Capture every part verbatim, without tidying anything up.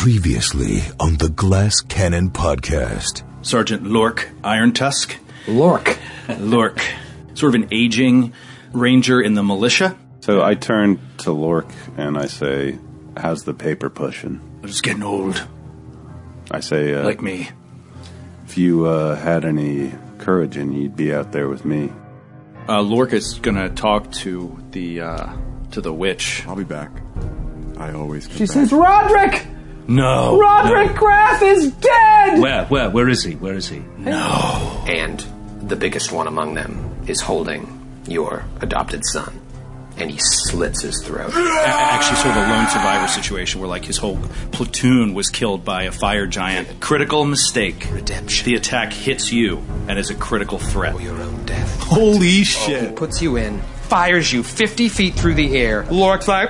Previously on the Glass Cannon Podcast. Sergeant Lork Irontusk. Lork. Lork. Sort of an aging ranger in the militia. So I turn to Lork and I say, how's the paper pushing? It's getting old. I say, uh, like me. If you uh, had any courage and you'd be out there with me. Uh, Lork is going to talk to the uh, to the witch. I'll be back. I always come She back. says, Roderick! No. Roderick no. Grath is dead! Where, where, where is he? Where is he? No. And the biggest one among them is holding your adopted son. And he slits his throat. Actually, sort of a lone survivor situation where, like, his whole platoon was killed by a fire giant. Critical mistake. Redemption. The attack hits you and is a critical threat. Or your own death. Holy shit. Puts you in, fires you fifty feet through the air. Lork's like,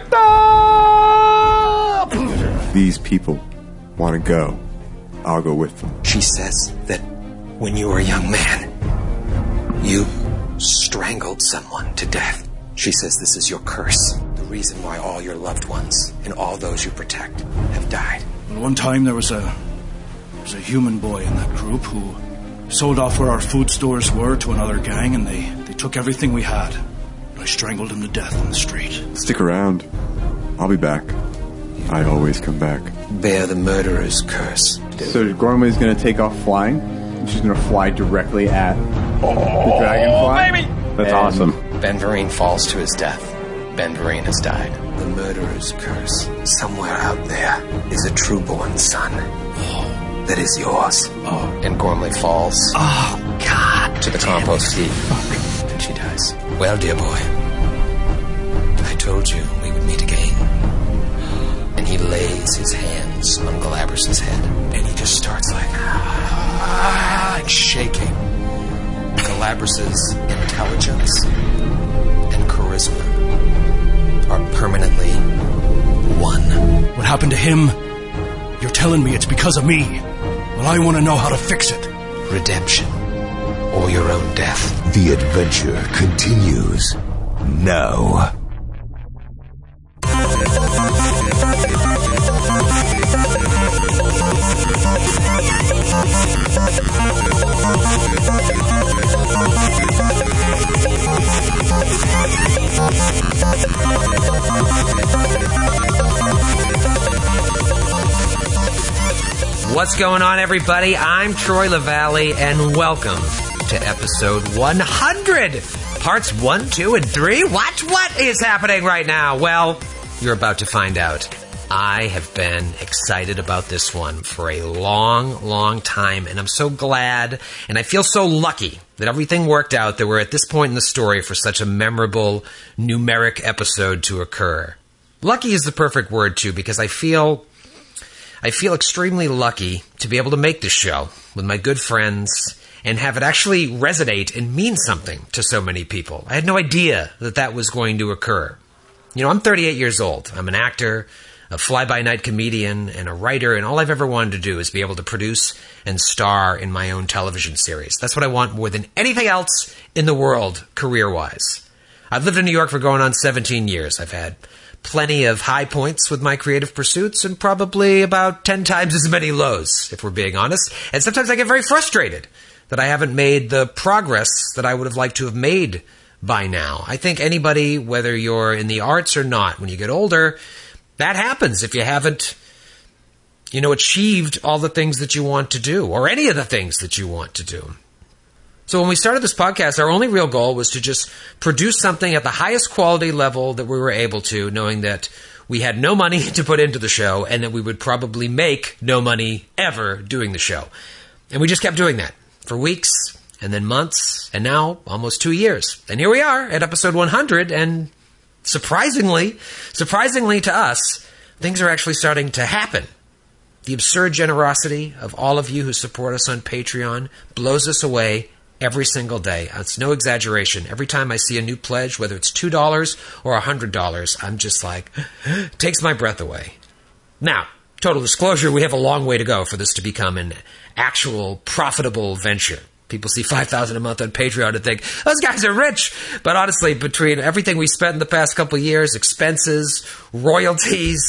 ah! These people want to go. I'll go with them. She says that when you were a young man, you strangled someone to death. She says this is your curse, the reason why all your loved ones and all those you protect have died. One time there was a there was a human boy in that group who sold off where our food stores were to another gang, and they, they took everything we had. And I strangled him to death in the street. Stick around. I'll be back. I always come back. Bear the murderer's curse. So Gormley's going to take off flying. She's going to fly directly at oh, the dragonfly. Baby! That's And awesome. Ben Vereen falls to his death. Ben Vereen has died. The murderer's curse. Somewhere out there is a true-born son. Oh. That is yours. Oh. And Gormley falls. Oh, God. To the compost heap. Fuck. And she dies. Well, dear boy, I told you we would meet again. And he lays his hands on Galabras' head. And he just starts like, ah, like shaking. Galabras' intelligence and charisma are permanently one. What happened to him? You're telling me it's because of me. Well, I want to know how to fix it. Redemption or your own death. The adventure continues now. What's going on, everybody? I'm Troy LaValle, and welcome to episode one hundred. Parts one, two, and three? What? What is happening right now? Well, you're about to find out. I have been excited about this one for a long, long time, and I'm so glad, and I feel so lucky that everything worked out, that we're at this point in the story for such a memorable numeric episode to occur. Lucky is the perfect word, too, because I feel... I feel extremely lucky to be able to make this show with my good friends and have it actually resonate and mean something to so many people. I had no idea that that was going to occur. You know, I'm thirty-eight years old. I'm an actor, a fly-by-night comedian, and a writer, and all I've ever wanted to do is be able to produce and star in my own television series. That's what I want more than anything else in the world, career-wise. I've lived in New York for going on seventeen years. I've had plenty of high points with my creative pursuits and probably about ten times as many lows, if we're being honest. And sometimes I get very frustrated that I haven't made the progress that I would have liked to have made by now. I think anybody, whether you're in the arts or not, when you get older, that happens if you haven't, you know, achieved all the things that you want to do, or any of the things that you want to do. So when we started this podcast, our only real goal was to just produce something at the highest quality level that we were able to, knowing that we had no money to put into the show and that we would probably make no money ever doing the show. And we just kept doing that for weeks and then months and now almost two years. And here we are at episode one hundred, and surprisingly, surprisingly to us, things are actually starting to happen. The absurd generosity of all of you who support us on Patreon blows us away every single day. It's no exaggeration. Every time I see a new pledge, whether it's two dollars or one hundred dollars, I'm just like, it takes my breath away. Now, total disclosure, we have a long way to go for this to become an actual profitable venture. People see five thousand dollars a month on Patreon and think, those guys are rich. But honestly, between everything we spent in the past couple of years, expenses, royalties,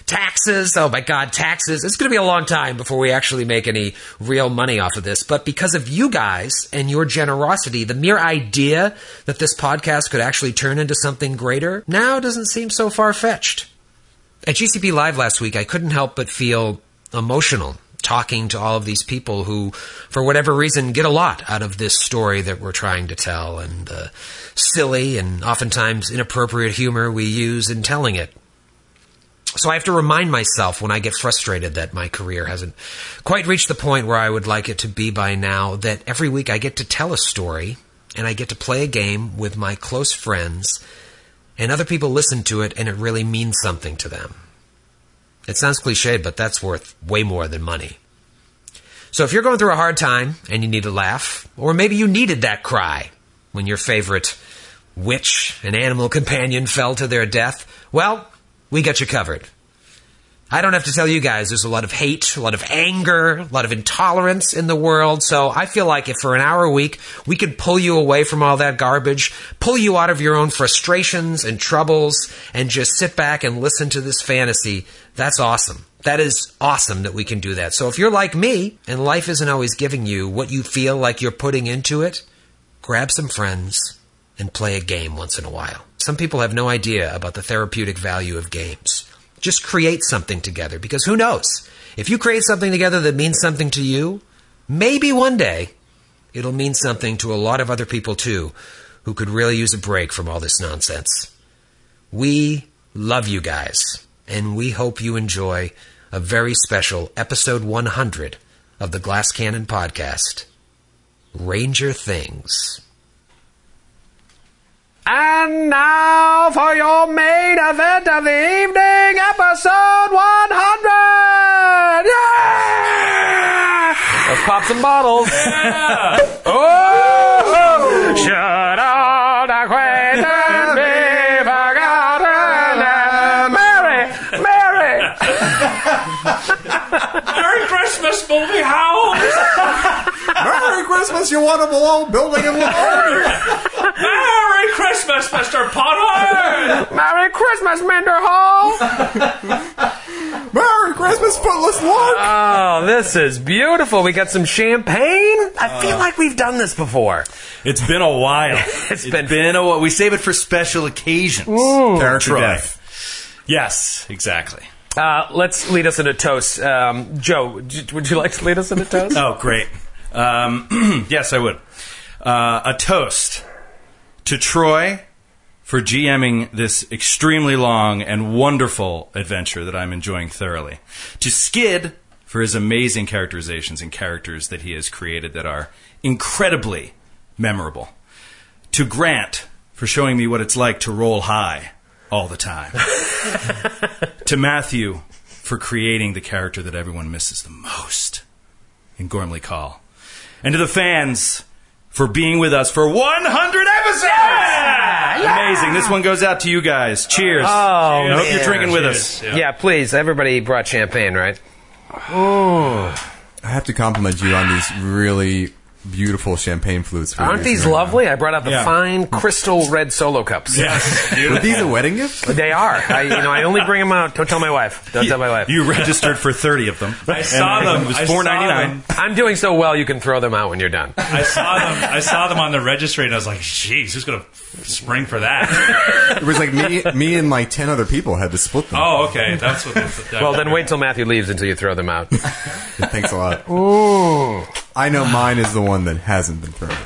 taxes. Oh my God, taxes. It's going to be a long time before we actually make any real money off of this. But because of you guys and your generosity, the mere idea that this podcast could actually turn into something greater now doesn't seem so far-fetched. At G C P Live last week, I couldn't help but feel emotional talking to all of these people who, for whatever reason, get a lot out of this story that we're trying to tell and the silly and oftentimes inappropriate humor we use in telling it. So I have to remind myself when I get frustrated that my career hasn't quite reached the point where I would like it to be by now, that every week I get to tell a story and I get to play a game with my close friends, and other people listen to it and it really means something to them. It sounds cliched, but that's worth way more than money. So if you're going through a hard time and you need a laugh, or maybe you needed that cry when your favorite witch and animal companion fell to their death, well, we got you covered. I don't have to tell you guys there's a lot of hate, a lot of anger, a lot of intolerance in the world, so I feel like if for an hour a week we could pull you away from all that garbage, pull you out of your own frustrations and troubles, and just sit back and listen to this fantasy, that's awesome. That is awesome that we can do that. So if you're like me, and life isn't always giving you what you feel like you're putting into it, grab some friends and play a game once in a while. Some people have no idea about the therapeutic value of games. Just create something together, because who knows? If you create something together that means something to you, maybe one day it'll mean something to a lot of other people too, who could really use a break from all this nonsense. We love you guys, and we hope you enjoy a very special episode one hundred of the Glass Cannon Podcast, Ranger Things. And now for your main event of the evening, episode one hundred! Yeah! Let's pop some bottles. Yeah! Oh! Should old acquaintance be forgotten? Mary! Mary! Merry Christmas, movie howls! Merry Christmas, you wonderful old building and loan! Merry Christmas, Mister Potter! Merry Christmas, Mender Hall! Merry Christmas, Footless Lark! Oh, this is beautiful. We got some champagne. I feel like we've done this before. It's been a while. it's, it's been, been a while. We save it for special occasions. Ooh, character Troy. death. Yes, exactly. Uh, let's lead us in a toast. Um, Joe, would you, would you like to lead us in a toast? Oh, great. Um, yes, I would. Uh, a toast to Troy for GMing this extremely long and wonderful adventure that I'm enjoying thoroughly. To Skid for his amazing characterizations and characters that he has created that are incredibly memorable. To Grant for showing me what it's like to roll high all the time. To Matthew for creating the character that everyone misses the most in Gormley Call. And to the fans for being with us for one hundred episodes! Yeah! Yeah! Amazing. This one goes out to you guys. Cheers. Oh, I hope man. you're drinking with Cheers. us. Yeah. yeah, please. Everybody brought champagne, right? Oh. I have to compliment you on these really beautiful champagne flutes. For Aren't you. these Right lovely? now. I brought out the Yeah. fine crystal red solo cups. Yes. Were these a wedding gift? They are. I, you know, I only bring them out. Don't tell my wife. Don't tell my wife. You registered for thirty of them. I saw and them. It was I four saw ninety-nine. them. I'm doing so well, you can throw them out when you're done. I saw them. I saw them on the registry, and I was like, "Jeez, who's gonna spring for that?" It was like me, me and like ten other people had to split them. Oh, okay, that's what. That, Well, then wait till Matthew leaves until you throw them out. Thanks a lot. Ooh. I know mine is the one that hasn't been thrown.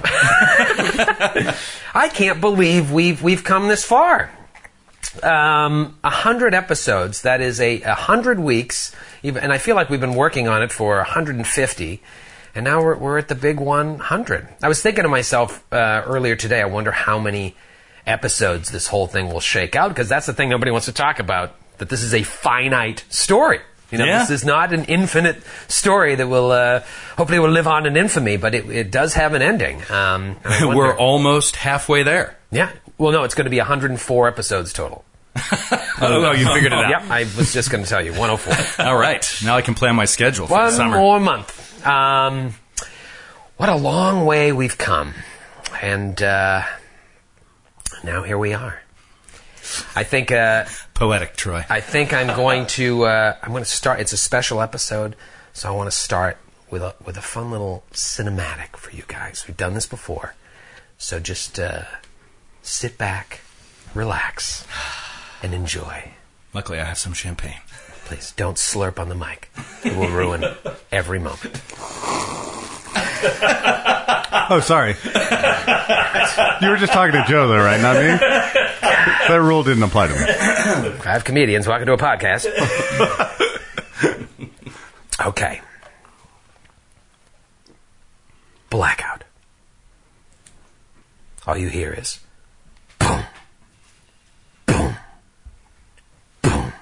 I can't believe we've we've come this far. Um, a hundred episodes. That is a, a hundred weeks, even, and I feel like we've been working on it for one hundred fifty, and now we're we're at the big one hundred. I was thinking to myself uh, earlier today. I wonder how many episodes this whole thing will shake out, because that's the thing nobody wants to talk about. That this is a finite story. You know, Yeah. this is not an infinite story that will uh, hopefully will live on in infamy, but it, it does have an ending. Um, and I wonder- We're almost halfway there. yeah. Well, no, it's going to be one hundred four episodes total. Oh, you figured it out. Yep, I was just going to tell you, one oh four. All right. Now I can plan my schedule for the One summer. more month. Um, what a long way we've come. And uh, now here we are. I think uh, poetic, Troy. I think I'm going to uh, I'm going to start. It's a special episode, so I want to start with a with a fun little cinematic for you guys. We've done this before, so just uh, sit back, relax, and enjoy. Luckily, I have some champagne. Please don't slurp on the mic. It will ruin every moment. Oh, sorry. You were just talking to Joe, though, right? Not me? That rule didn't apply to me. I have comedians walking to a podcast. Okay. Blackout. All you hear is boom, boom, boom,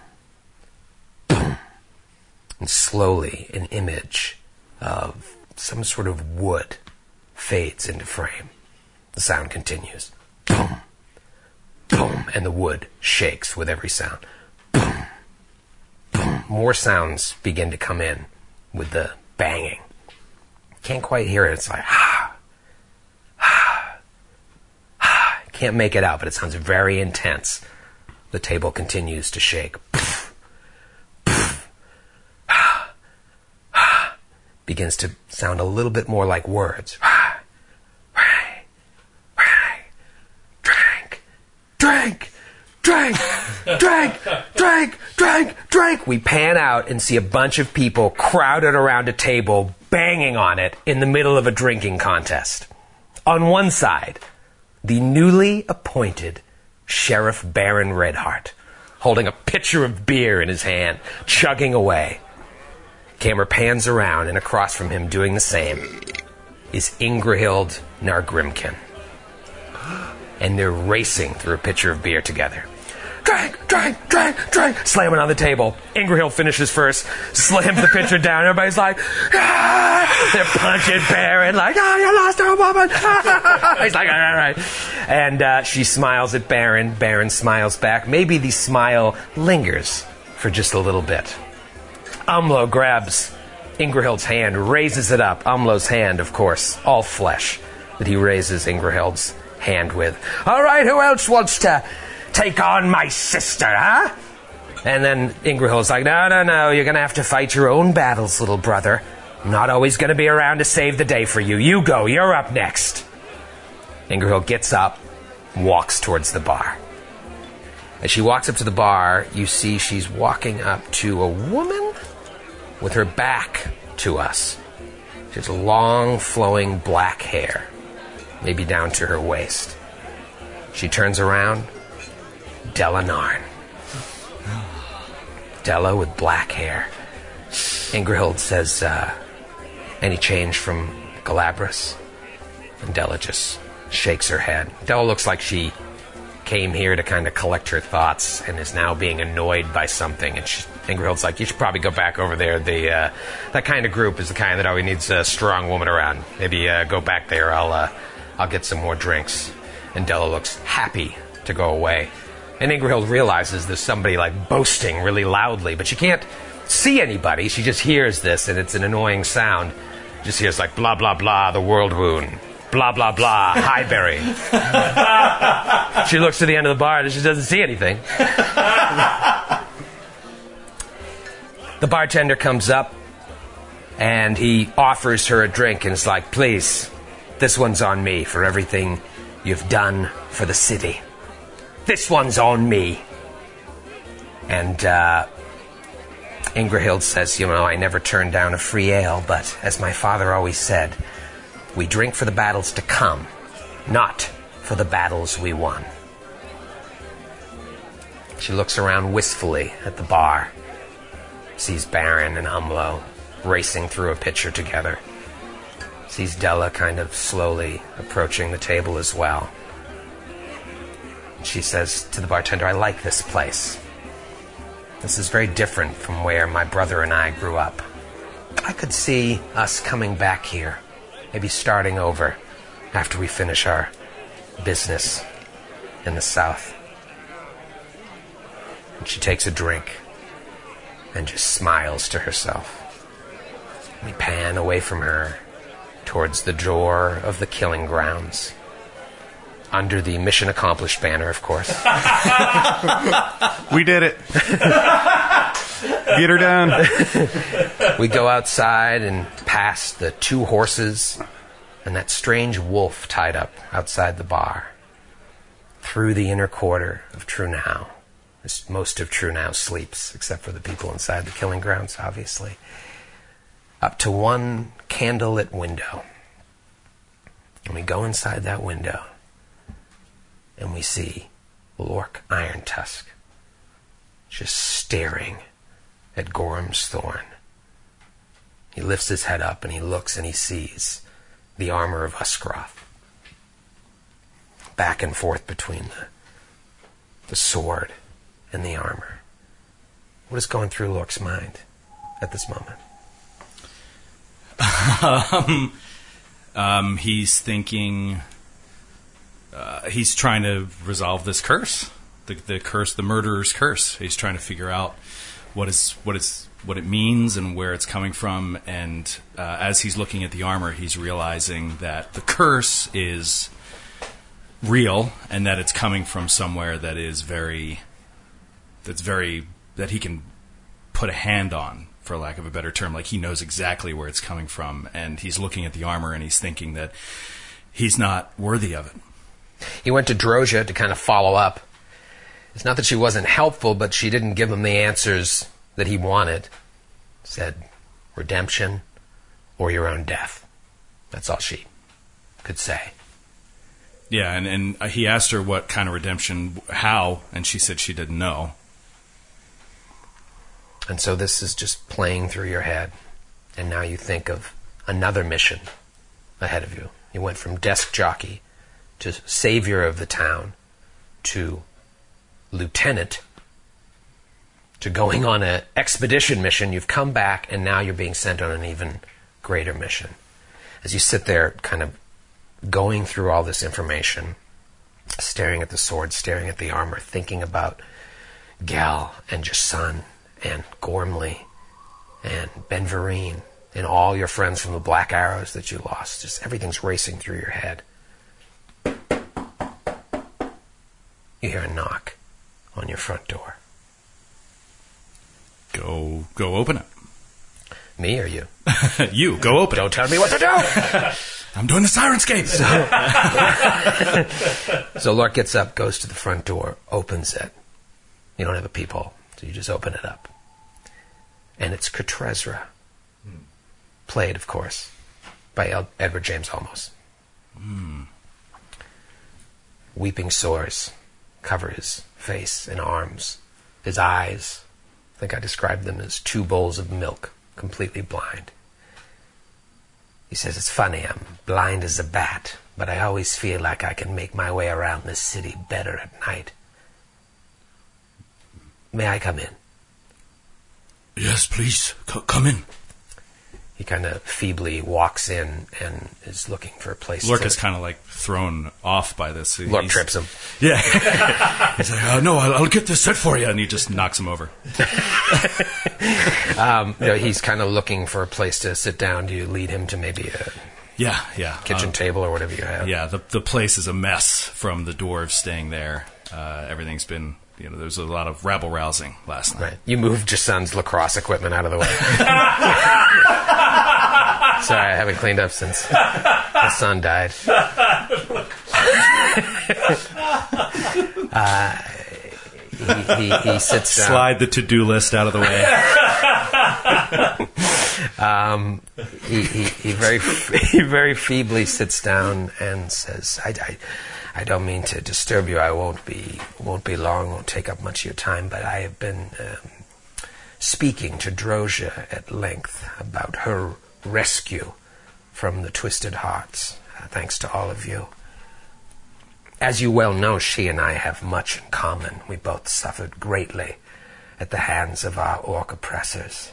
boom. And slowly an image of some sort of wood fades into frame. The sound continues. Boom, boom, and the wood shakes with every sound. Boom, boom. More sounds begin to come in with the banging. Can't quite hear it. It's like, ah, ah, ah. Can't make it out, but it sounds very intense. The table continues to shake. Poof, poof, ah, ah. Begins to sound a little bit more like words. Ah, ah, ah. Drink, drink, drink, drink, drink, drink, drink. We pan out and see a bunch of people crowded around a table, banging on it in the middle of a drinking contest. On one side, the newly appointed Sheriff Baron Redheart, holding a pitcher of beer in his hand, chugging away. Camera pans around, and across from him, doing the same, is Ingrahild Nargrimken. And they're racing through a pitcher of beer together. Drink, drink, drink, drink, slamming on the table. Ingrahild finishes first, slams the pitcher down. Everybody's like, ah! They're punching Baron, like, ah, oh, you lost a woman. He's like, all right, all right. And uh, she smiles at Baron. Baron smiles back. Maybe the smile lingers for just a little bit. Umlo grabs Ingrahild's hand, raises it up. Umlo's hand, of course, all flesh, that he raises Ingrahild's hand with. All right, who else wants to take on my sister, huh? And then Ingrahild's like, no, no, no, you're going to have to fight your own battles, little brother. I'm not always going to be around to save the day for you. You go, you're up next. Ingrahild gets up, walks towards the bar. As she walks up to the bar, you see she's walking up to a woman with her back to us. She has long, flowing black hair, maybe down to her waist. She turns around. Della Narn. Della with black hair. Ingrahild says, uh, any change from Galabras? And Della just shakes her head. Della looks like she came here to kind of collect her thoughts and is now being annoyed by something. And she, Ingrahild's like, you should probably go back over there. The uh, that kind of group is the kind that always needs a strong woman around. Maybe uh, go back there. I'll uh, I'll get some more drinks. And Della looks happy to go away. And Ingrahild realizes there's somebody like boasting really loudly, but she can't see anybody. She just hears this, and it's an annoying sound. Just hears like blah blah blah, the world wound. Blah blah blah, Highbury. She looks to the end of the bar and she doesn't see anything. The bartender comes up and he offers her a drink and is like, please, this one's on me for everything you've done for the city. This one's on me. And uh, Ingrahild says, you know, I never turned down a free ale, but as my father always said, we drink for the battles to come, not for the battles we won. She looks around wistfully at the bar, sees Baron and Umlo racing through a pitcher together, sees Della kind of slowly approaching the table as well. She says to the bartender, I like this place. This is very different from where my brother and I grew up. I could see us coming back here, maybe starting over after we finish our business in the south. And she takes a drink and just smiles to herself. We pan away from her towards the door of the killing grounds. under the Mission Accomplished banner, of course. We did it. Get her down. We go outside and past the two horses and that strange wolf tied up outside the bar. Through the inner quarter of Trunau. As most of Trunau sleeps, except for the people inside the killing grounds, obviously. Up to one candlelit window. And we go inside that window. And we see Lork Irontusk just staring at Gorham's Thorn. He lifts his head up and he looks and he sees the armor of Uscroft. Back and forth between the, the sword and the armor. What is going through Lork's mind at this moment? um, um, he's thinking... Uh, he's trying to resolve this curse, the, the curse, the murderer's curse. He's trying to figure out what is what is what it means and where it's coming from. And uh, as he's looking at the armor, he's realizing that the curse is real and that it's coming from somewhere that is very, that's very that he can put a hand on, for lack of a better term. Like, he knows exactly where it's coming from, and he's looking at the armor and he's thinking that he's not worthy of it. He went to Drozia to kind of follow up. It's not that she wasn't helpful, but she didn't give him the answers that he wanted. Said redemption or your own death. That's all she could say. Yeah, and, and he asked her what kind of redemption, how, and she said she didn't know. And so this is just playing through your head. And now you think of another mission ahead of you. You went from desk jockey to savior of the town, to lieutenant, to going on an expedition mission. You've come back, and now you're being sent on an even greater mission. As you sit there kind of going through all this information, staring at the sword, staring at the armor, thinking about Gal and Jason and Gormley and Ben Vereen and all your friends from the Black Arrows that you lost. Just everything's racing through your head. You hear a knock on your front door. Go, go open it. Me or you? You, go open Don't it. tell me what to do! I'm doing the Sirenscape! So, so Lork gets up, goes to the front door, opens it. You don't have a peephole, so you just open it up. And it's Kertrezra. Hmm. Played, of course, by El- Edward James Olmos. Hmm. Weeping sores cover his face and arms. His eyes, I think I described them as two bowls of milk, completely blind. He says, it's funny, I'm blind as a bat, but I always feel like I can make my way around this city better at night. May I come in? Yes, please. C- come in. He kind of feebly walks in and is looking for a place Lork to... is kind of like thrown off by this. Lork He's- trips him. Yeah. He's like, oh, no, I'll, I'll get this set for you. And he just knocks him over. um, you know, he's kind of looking for a place to sit down. Do you lead him to maybe a Yeah, yeah. kitchen Um, table or whatever you have? Yeah, the the place is a mess from the dwarves staying there. Uh, everything's been, you know, there was a lot of rabble-rousing last night. Right. You moved Jason's lacrosse equipment out of the way. Sorry, I haven't cleaned up since the son died. uh, he, he, he sits down. Slide the to-do list out of the way. um, he, he, he very he very feebly sits down and says, I, I, I don't mean to disturb you. I won't be won't be long. Won't take up much of your time. But I have been um, speaking to Drozia at length about her rescue from the Twisted Hearts. Uh, thanks to all of you. As you well know, she and I have much in common. We both suffered greatly at the hands of our orc oppressors.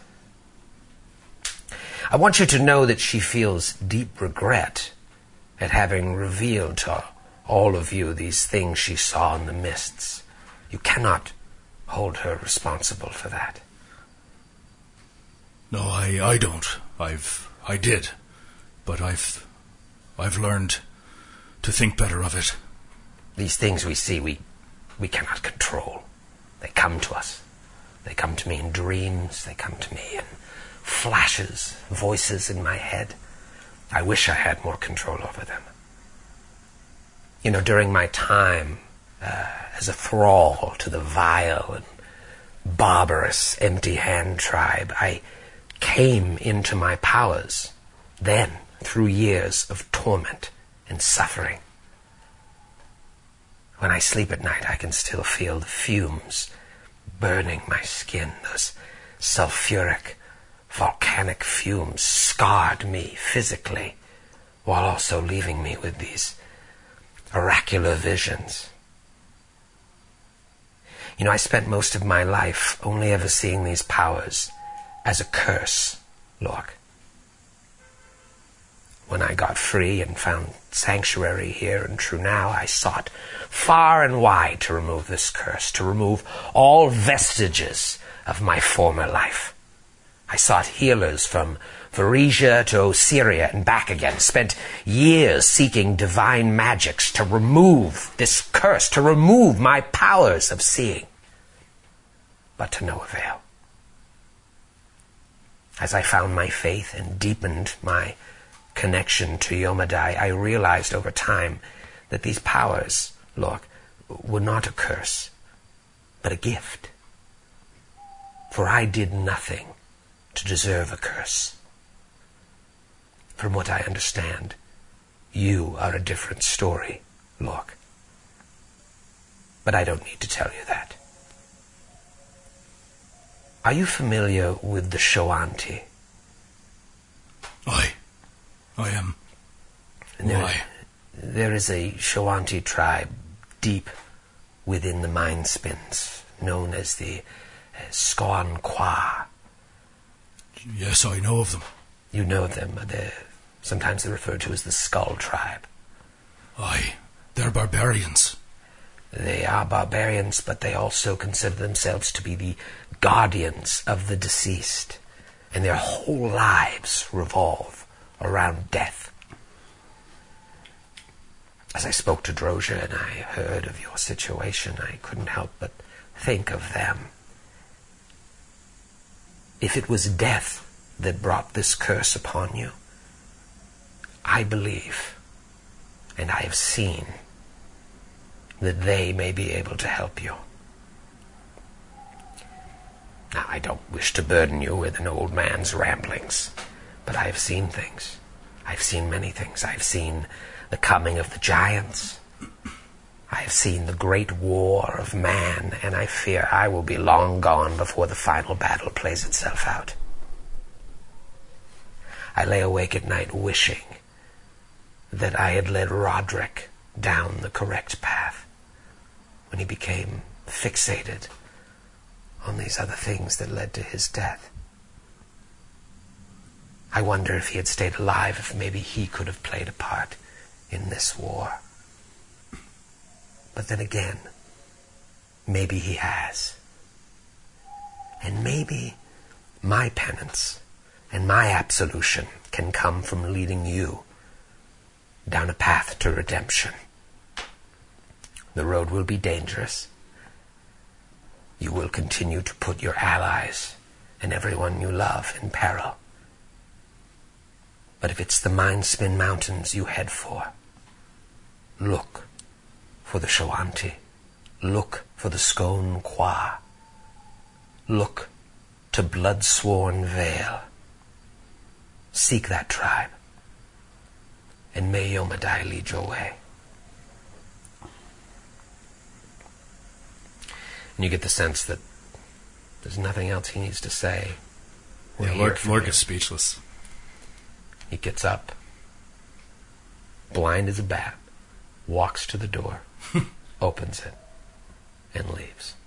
I want you to know that she feels deep regret at having revealed to all of you these things she saw in the mists. You cannot hold her responsible for that. No, I, I don't. I've, I did, but I've, I've learned to think better of it. These things we see, we, we cannot control. They come to us. They come to me in dreams. They come to me in flashes, voices in my head. I wish I had more control over them. You know, during my time uh, as a thrall to the vile and barbarous Empty Hand tribe, I came into my powers then through years of torment and suffering. When I sleep at night, I can still feel the fumes burning my skin. Those sulfuric, volcanic fumes scarred me physically, while also leaving me with these oracular visions. You know, I spent most of my life only ever seeing these powers as a curse, Lork. When I got free and found sanctuary here in Trunau, I sought far and wide to remove this curse, to remove all vestiges of my former life. I sought healers from Varesia to Osyria and back again, spent years seeking divine magics to remove this curse, to remove my powers of seeing, but to no avail. As I found my faith and deepened my connection to Yomadai, I realized over time that these powers, Lork, were not a curse, but a gift. For I did nothing to deserve a curse. From what I understand, you are a different story, Lork. But I don't need to tell you that. Are you familiar with the Shoanti? Aye. I am. There, Why? There is a Shoanti tribe deep within the Mind Spins, known as the uh, Skoan Kwa. Yes, I know of them. You know them. They're, sometimes they're referred to as the Skull Tribe. Aye. They're barbarians. They are barbarians, but they also consider themselves to be the guardians of the deceased, and their whole lives revolve around death. As I spoke to Drozhir and I heard of your situation, I couldn't help but think of them. If it was death that brought this curse upon you, I believe, and I have seen, that they may be able to help you. Now, I don't wish to burden you with an old man's ramblings, but I have seen things. I've seen many things. I've seen the coming of the giants. I have seen the great war of man, and I fear I will be long gone before the final battle plays itself out. I lay awake at night wishing that I had led Roderick down the correct path when he became fixated on these other things that led to his death. I wonder if he had stayed alive, if maybe he could have played a part in this war. But then again, maybe he has. And maybe my penance and my absolution can come from leading you down a path to redemption. The road will be dangerous. You will continue to put your allies and everyone you love in peril. But if it's the Mindspin Mountains you head for, look for the Shoanti. Look for the Skoan Kwa. Look to Bloodsworn Vale. Seek that tribe, and may Yomadai lead your way. And you get the sense that there's nothing else he needs to say. Yeah, Lork, Lork is speechless. He gets up, blind as a bat, walks to the door, opens it, and leaves.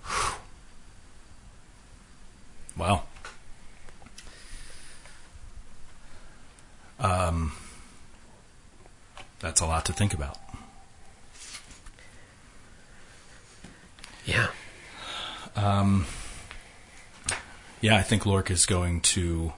Wow. Um, that's a lot to think about. Yeah. Um, yeah, I think Lork is going to...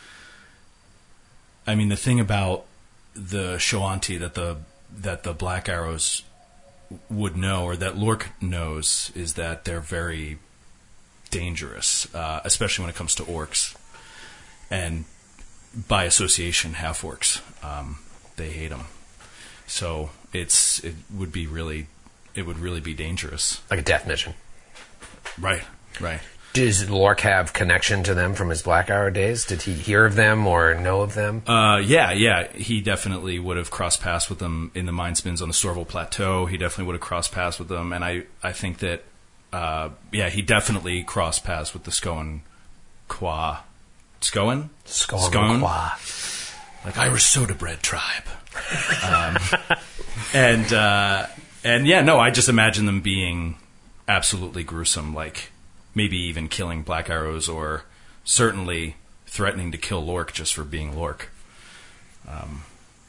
I mean, the thing about the Shoanti that the that the Black Arrows would know, or that Lork knows, is that they're very dangerous, uh, especially when it comes to orcs, and by association, half orcs. Um, they hate them, so it's it would be really it would really be dangerous, like a death mission. Right, right. Does Lork have connection to them from his Black Arrow days? Did he hear of them or know of them? Uh, yeah, yeah. He definitely would have crossed paths with them in the mine spins on the Storval Plateau. He definitely would have crossed paths with them. And I, I think that, uh, yeah, he definitely crossed paths with the Skoan Qua. Skoan? Skoan Skoan? Qua. Like Irish soda bread tribe. um, and, uh, and yeah, no, I just imagine them being absolutely gruesome, like maybe even killing Black Arrows, or certainly threatening to kill Lork just for being Lork. Um,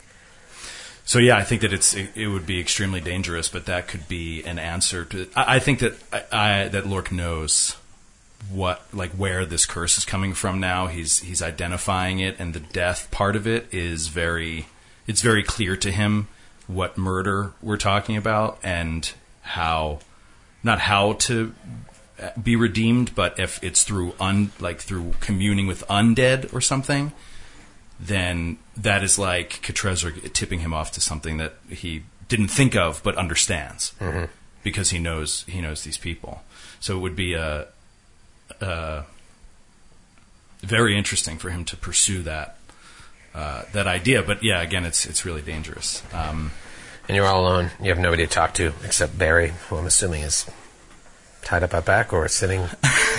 so yeah, I think that it's it, it would be extremely dangerous, but that could be an answer to. I, I think that I, I, that Lork knows what like where this curse is coming from now. He's he's identifying it, and the death part of it is very. It's very clear to him what murder we're talking about, and how, not how to be redeemed, but if it's through un like through communing with undead or something, then that is like Katrezra tipping him off to something that he didn't think of but understands, mm-hmm. because he knows he knows these people. So it would be a, a very interesting for him to pursue that uh, that idea. But yeah, again, it's it's really dangerous. Um, and you're all alone. You have nobody to talk to except Barry, who I'm assuming is tied up out back or sitting. in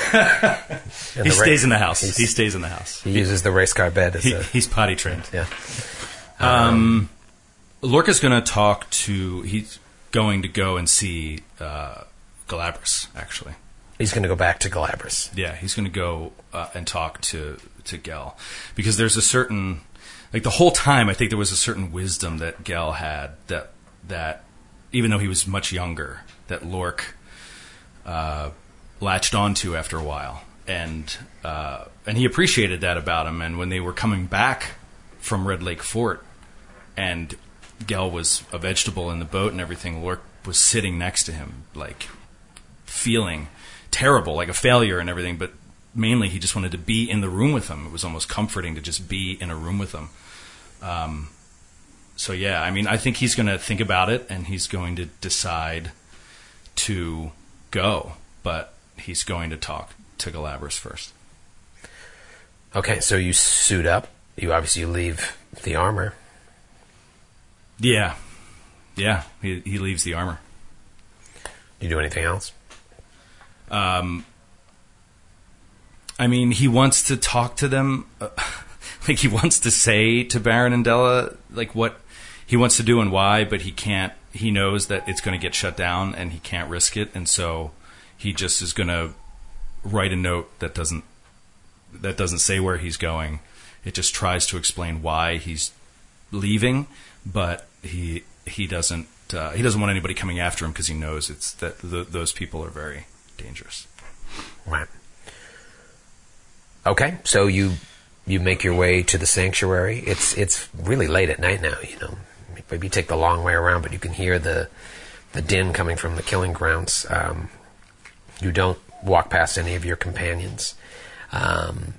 he stays race. in the house. He's, he stays in the house. He uses the race car bed. As he, a, he's potty trained. Yeah. Um, um, Lorca's going to talk to. He's going to go and see uh, Galabras. Actually, he's going to go back to Galabras. Yeah, he's going to go uh, and talk to to Gel, because there's a certain, like the whole time, I think there was a certain wisdom that Gel had that that even though he was much younger, that Lork Uh, latched onto after a while, and uh, and he appreciated that about him. And when they were coming back from Red Lake Fort, and Gel was a vegetable in the boat and everything, Lork was sitting next to him, like feeling terrible, like a failure and everything. But mainly, he just wanted to be in the room with him. It was almost comforting to just be in a room with him. Um, so yeah, I mean, I think he's going to think about it, and he's going to decide to go, but he's going to talk to Galabras first. Okay, so you suit up. You obviously leave the armor. Yeah, yeah. He he leaves the armor. You do anything else? Um, I mean, he wants to talk to them. Uh, like he wants to say to Baron and Della like what he wants to do and why, but he can't. He knows that it's going to get shut down, and he can't risk it, and so he just is going to write a note that doesn't that doesn't say where he's going. It just tries to explain why he's leaving, but he he doesn't uh, he doesn't want anybody coming after him, because he knows it's that th- those people are very dangerous. Right. Okay, so you you make your way to the sanctuary. It's it's really late at night now, you know. Maybe you take the long way around, but you can hear the the din coming from the killing grounds. Um, you don't walk past any of your companions. Um,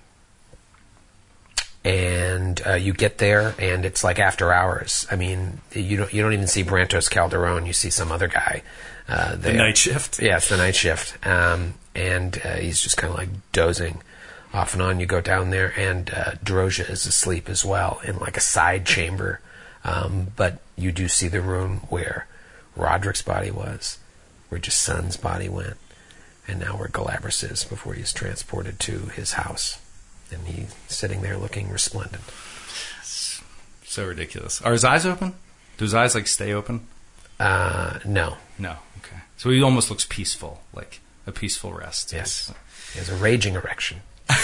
and uh, you get there, and it's like after hours. I mean, you don't you don't even see Brantos Calderon. You see some other guy. Uh, the night shift? Yeah, it's the night shift. Um, and uh, he's just kind of like dozing off and on. You go down there, and uh, Drozia is asleep as well in like a side chamber. Um, but you do see the room where Roderick's body was, where Jason's body went, and now where Galabras is before he's transported to his house. And he's sitting there looking resplendent. So ridiculous. Are his eyes open? Do his eyes, like, stay open? Uh, no. No, okay. So he almost looks peaceful, like a peaceful rest. Yes. He has a raging erection. you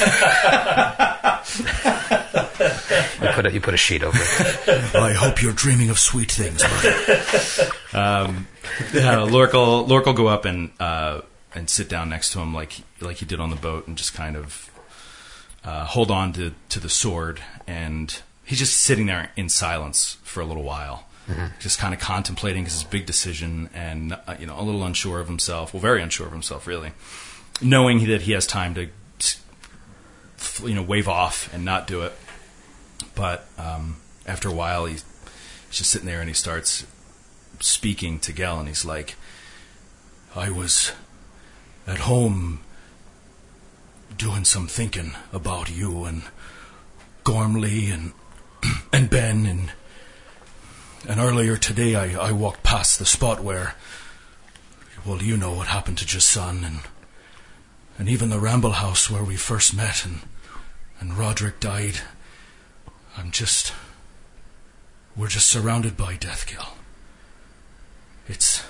put a, you put a sheet over it. Well, I hope you're dreaming of sweet things, buddy. um, yeah, Lork will, Lork will go up and uh, and sit down next to him like like he did on the boat, and just kind of uh, hold on to, to the sword. And he's just sitting there in silence for a little while. mm-hmm. just kind of contemplating his big decision, and uh, you know, a little unsure of himself. Well, very unsure of himself, really, knowing that he has time to, you know, wave off and not do it. But um, after a while, he's just sitting there and he starts speaking to Gel, and he's like, "I was at home doing some thinking about you and Gormley and and Ben, and and earlier today I, I walked past the spot where, well, you know what happened to Jason, and and even the Ramble House where we first met, and and Roderick died. I'm just, we're just surrounded by death, Gil. It's,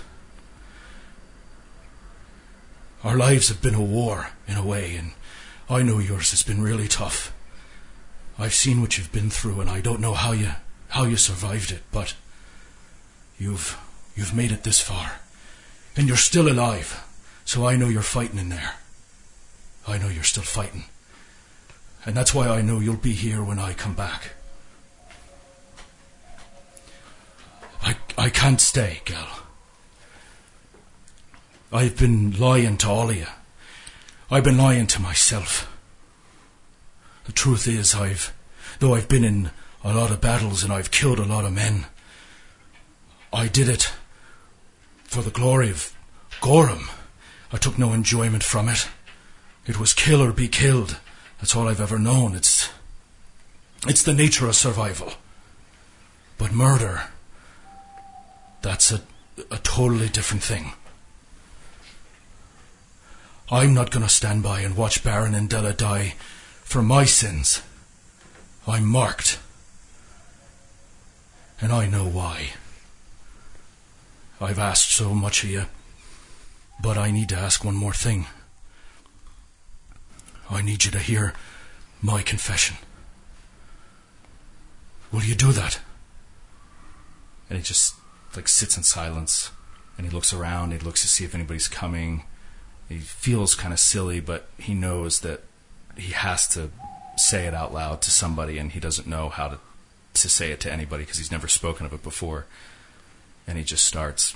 our lives have been a war in a way, and I know yours has been really tough. I've seen what you've been through, and I don't know how you how you survived it, but you've you've made it this far, and you're still alive. So I know you're fighting in there. I know you're still fighting, and that's why I know you'll be here when I come back. I I can't stay, Gil. I've been lying to all of you. I've been lying to myself. The truth is, I've, though I've been in a lot of battles and I've killed a lot of men, I did it for the glory of Gorham. I took no enjoyment from it. It was kill or be killed. That's all I've ever known. It's, it's the nature of survival. But murder, that's a, a totally different thing. I'm not going to stand by and watch Baron and Della die for my sins. I'm marked. And I know why. I've asked so much of you, but I need to ask one more thing. I need you to hear my confession. Will you do that? And he just like sits in silence, and he looks around, he looks to see if anybody's coming. He feels kind of silly, but he knows that he has to say it out loud to somebody, and he doesn't know how to, to say it to anybody because he's never spoken of it before. And he just starts.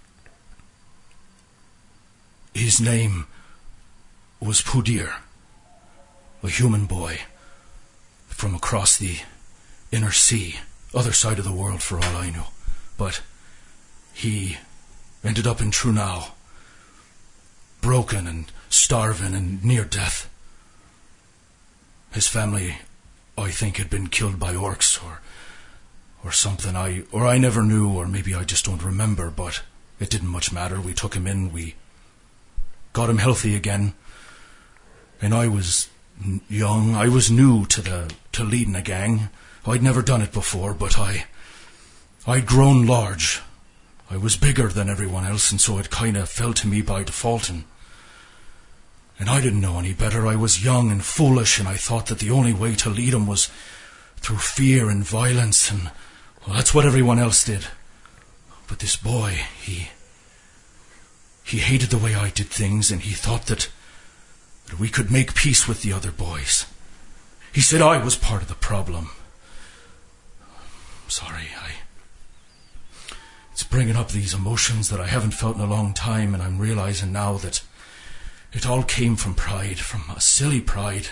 His name was Pudir, a human boy from across the inner sea, other side of the world for all I knew. But he ended up in Trunau, broken and starving and near death. His family, I think, had been killed by orcs or or something. I or I never knew, or maybe I just don't remember, but it didn't much matter. We took him in, we got him healthy again, and I was n- young. I was new to the to leading a gang. I'd never done it before, but I I'd grown large. I was bigger than everyone else, and so it kind of fell to me by default, and And I didn't know any better. I was young and foolish, and I thought that the only way to lead him was through fear and violence, and well, that's what everyone else did. But this boy, he he hated the way I did things, and he thought that, that we could make peace with the other boys. He said I was part of the problem. I'm sorry, I... It's bringing up these emotions that I haven't felt in a long time, and I'm realizing now that it all came from pride, from a silly pride.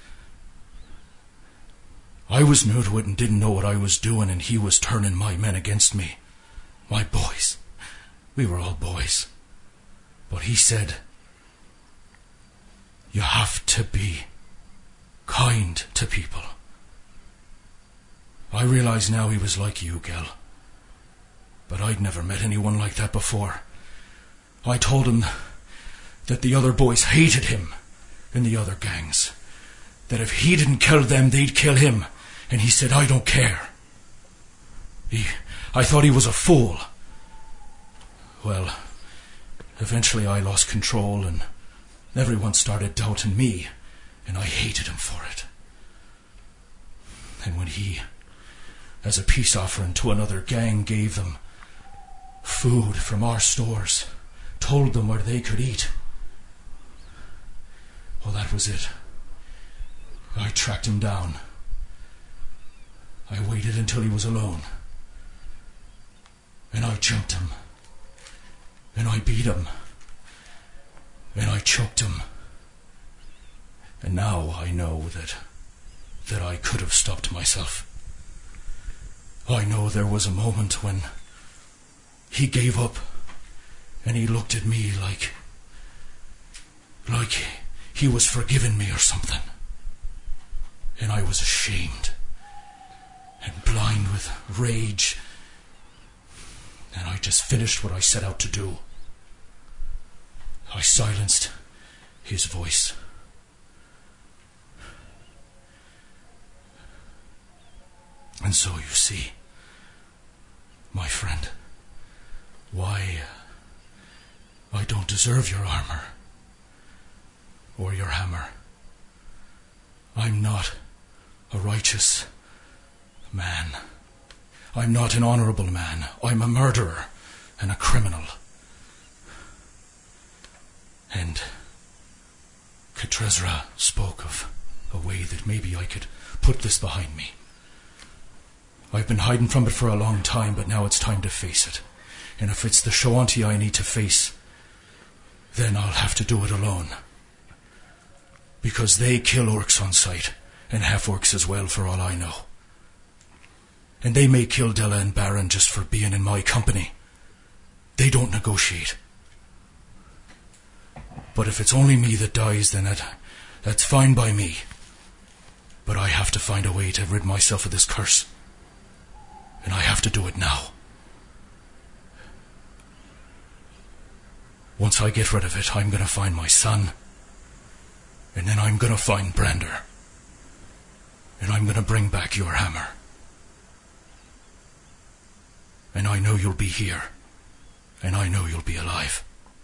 I was new to it and didn't know what I was doing, and he was turning my men against me. My boys. We were all boys. But he said, you have to be kind to people. I realize now he was like you, Gil. But I'd never met anyone like that before. I told him that the other boys hated him in the other gangs. That if he didn't kill them, they'd kill him. And he said, I don't care. He, I thought he was a fool. Well, eventually I lost control, and everyone started doubting me, and I hated him for it. And when he, as a peace offering to another gang, gave them food from our stores, told them where they could eat, well, that was it. I tracked him down. I waited until he was alone. And I jumped him. And I beat him. And I choked him. And now I know that that I could have stopped myself. I know there was a moment when he gave up and he looked at me like like he was forgiving me or something. And I was ashamed and blind with rage. And I just finished what I set out to do. I silenced his voice. And so you see, my friend, why I don't deserve your armor or your hammer. I'm not a righteous man. I'm not an honorable man. I'm a murderer and a criminal. And Katrezra spoke of a way that maybe I could put this behind me. I've been hiding from it for a long time, but now it's time to face it. And if it's the Shoanti I need to face, then I'll have to do it alone. Because they kill orcs on sight, and half-orcs as well, for all I know. And they may kill Della and Baron just for being in my company. They don't negotiate. But if it's only me that dies, then that, that's fine by me. But I have to find a way to rid myself of this curse. And I have to do it now. Once I get rid of it, I'm going to find my son. And then I'm going to find Brander. And I'm going to bring back your hammer. And I know you'll be here. And I know you'll be alive.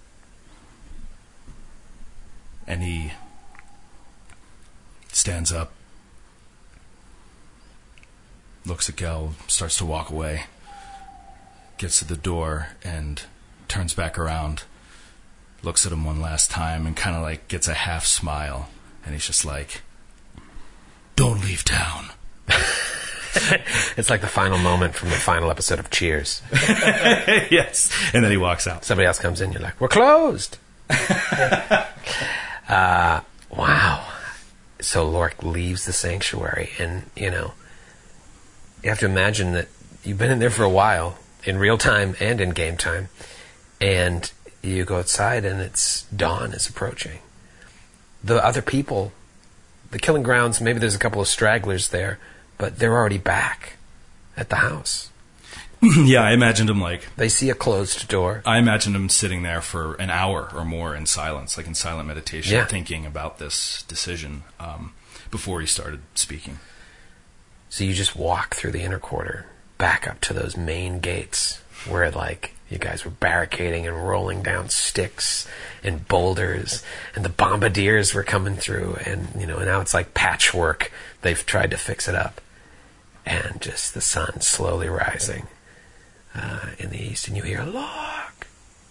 And he stands up, looks at Gel, starts to walk away, gets to the door and turns back around, looks at him one last time and kind of like gets a half smile. And he's just like, don't leave town. It's like the final moment from the final episode of Cheers. Yes. And then he walks out. Somebody else comes in, you're like, we're closed. uh, wow. So Lork leaves the sanctuary, and, you know, you have to imagine that you've been in there for a while, in real time and in game time, and you go outside and it's dawn is approaching. The other people, the killing grounds, maybe there's a couple of stragglers there, but they're already back at the house. Yeah, I imagined him like... They see a closed door. I imagined him sitting there for an hour or more in silence, like in silent meditation, yeah. thinking about this decision um, before he started speaking. So you just walk through the inner quarter, back up to those main gates where, like, you guys were barricading and rolling down sticks and boulders, and the bombardiers were coming through, and, you know, now it's like patchwork. They've tried to fix it up. And just the sun slowly rising uh, in the east, and you hear, Lork!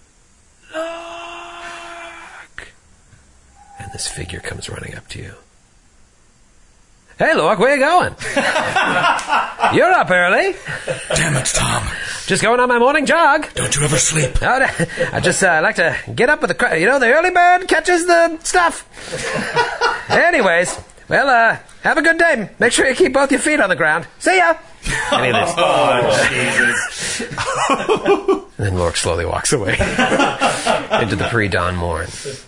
Lork! And this figure comes running up to you. Hey, Lork, where you going? You're up early. Damn it, Tom. Just going on my morning jog. Don't you ever sleep. I just uh, like to get up with the... Cr- you know, the early bird catches the stuff. Anyways, well, uh, have a good day. Make sure you keep both your feet on the ground. See ya. And he leaves. Oh, Jesus. And then Lork slowly walks away into the pre-dawn morn.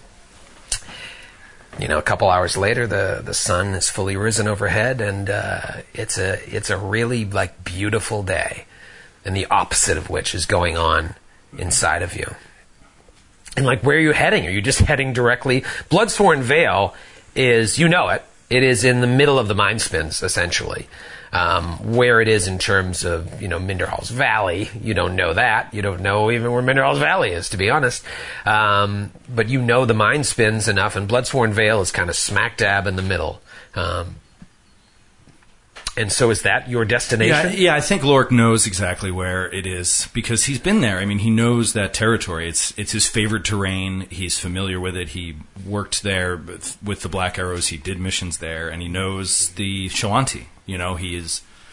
You know, a couple hours later, the, the sun is fully risen overhead, and uh, it's a it's a really like beautiful day, and the opposite of which is going on inside of you. And like, where are you heading? Are you just heading directly? Bloodsworn Vale is, you know it, it is in the middle of the Mind Spins, essentially. Um, where it is in terms of, you know, Minderhall's Valley, you don't know that. You don't know even where Minderhall's Valley is, to be honest. Um, but you know the Mind Spins enough, and Bloodsworn Vale is kind of smack dab in the middle. Um, and so is that your destination? Yeah, yeah, I think Lork knows exactly where it is because he's been there. I mean, he knows that territory. It's it's his favorite terrain. He's familiar with it. He worked there with, with the Black Arrows. He did missions there, and he knows the Shoanti. You know, he is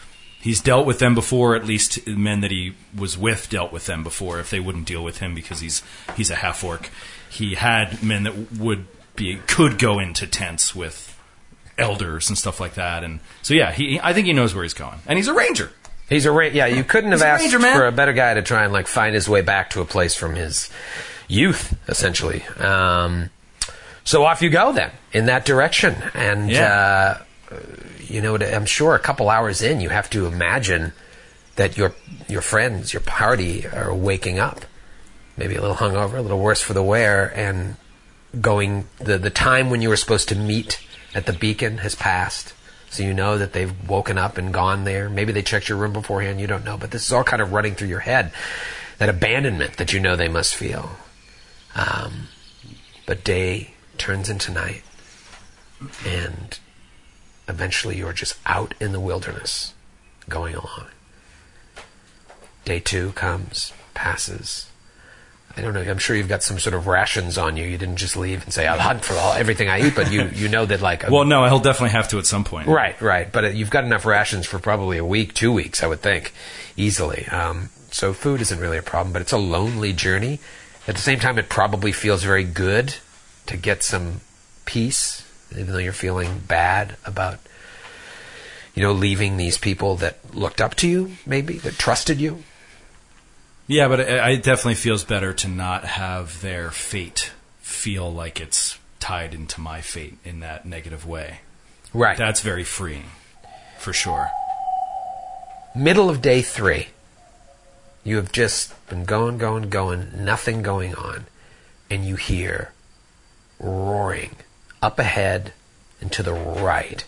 he's dealt with them before. At least men that he was with dealt with them before. If they wouldn't deal with him because he's he's a half orc, he had men that would be could go into tents with elders and stuff like that. And so yeah, he I think he knows where he's going, and he's a ranger. He's a ra- yeah. You couldn't have He's a asked ranger, man. for a better guy to try and like find his way back to a place from his youth, essentially. Um, so off you go then in that direction, and Yeah. uh, you know, I'm sure a couple hours in, you have to imagine that your your friends, your party, are waking up, maybe a little hungover, a little worse for the wear, and going. the The time when you were supposed to meet at the beacon has passed. So you know that they've woken up and gone there. Maybe they checked your room beforehand. You don't know. But this is all kind of running through your head. That abandonment that you know they must feel. Um, but day turns into night. And eventually you're just out in the wilderness going along. Day two comes, passes. I don't know. I'm sure you've got some sort of rations on you. You didn't just leave and say, I'll hunt for all, everything I eat, but you, you know that like... Well, no, he'll definitely have to at some point. Right, right. But uh, you've got enough rations for probably a week, two weeks, I would think, easily. Um, so food isn't really a problem, but it's a lonely journey. At the same time, it probably feels very good to get some peace, even though you're feeling bad about, you know, leaving these people that looked up to you, maybe, that trusted you. Yeah, but it, it definitely feels better to not have their fate feel like it's tied into my fate in that negative way. Right. That's very freeing, for sure. Middle of day three. You have just been going, going, going, nothing going on. And you hear roaring up ahead and to the right.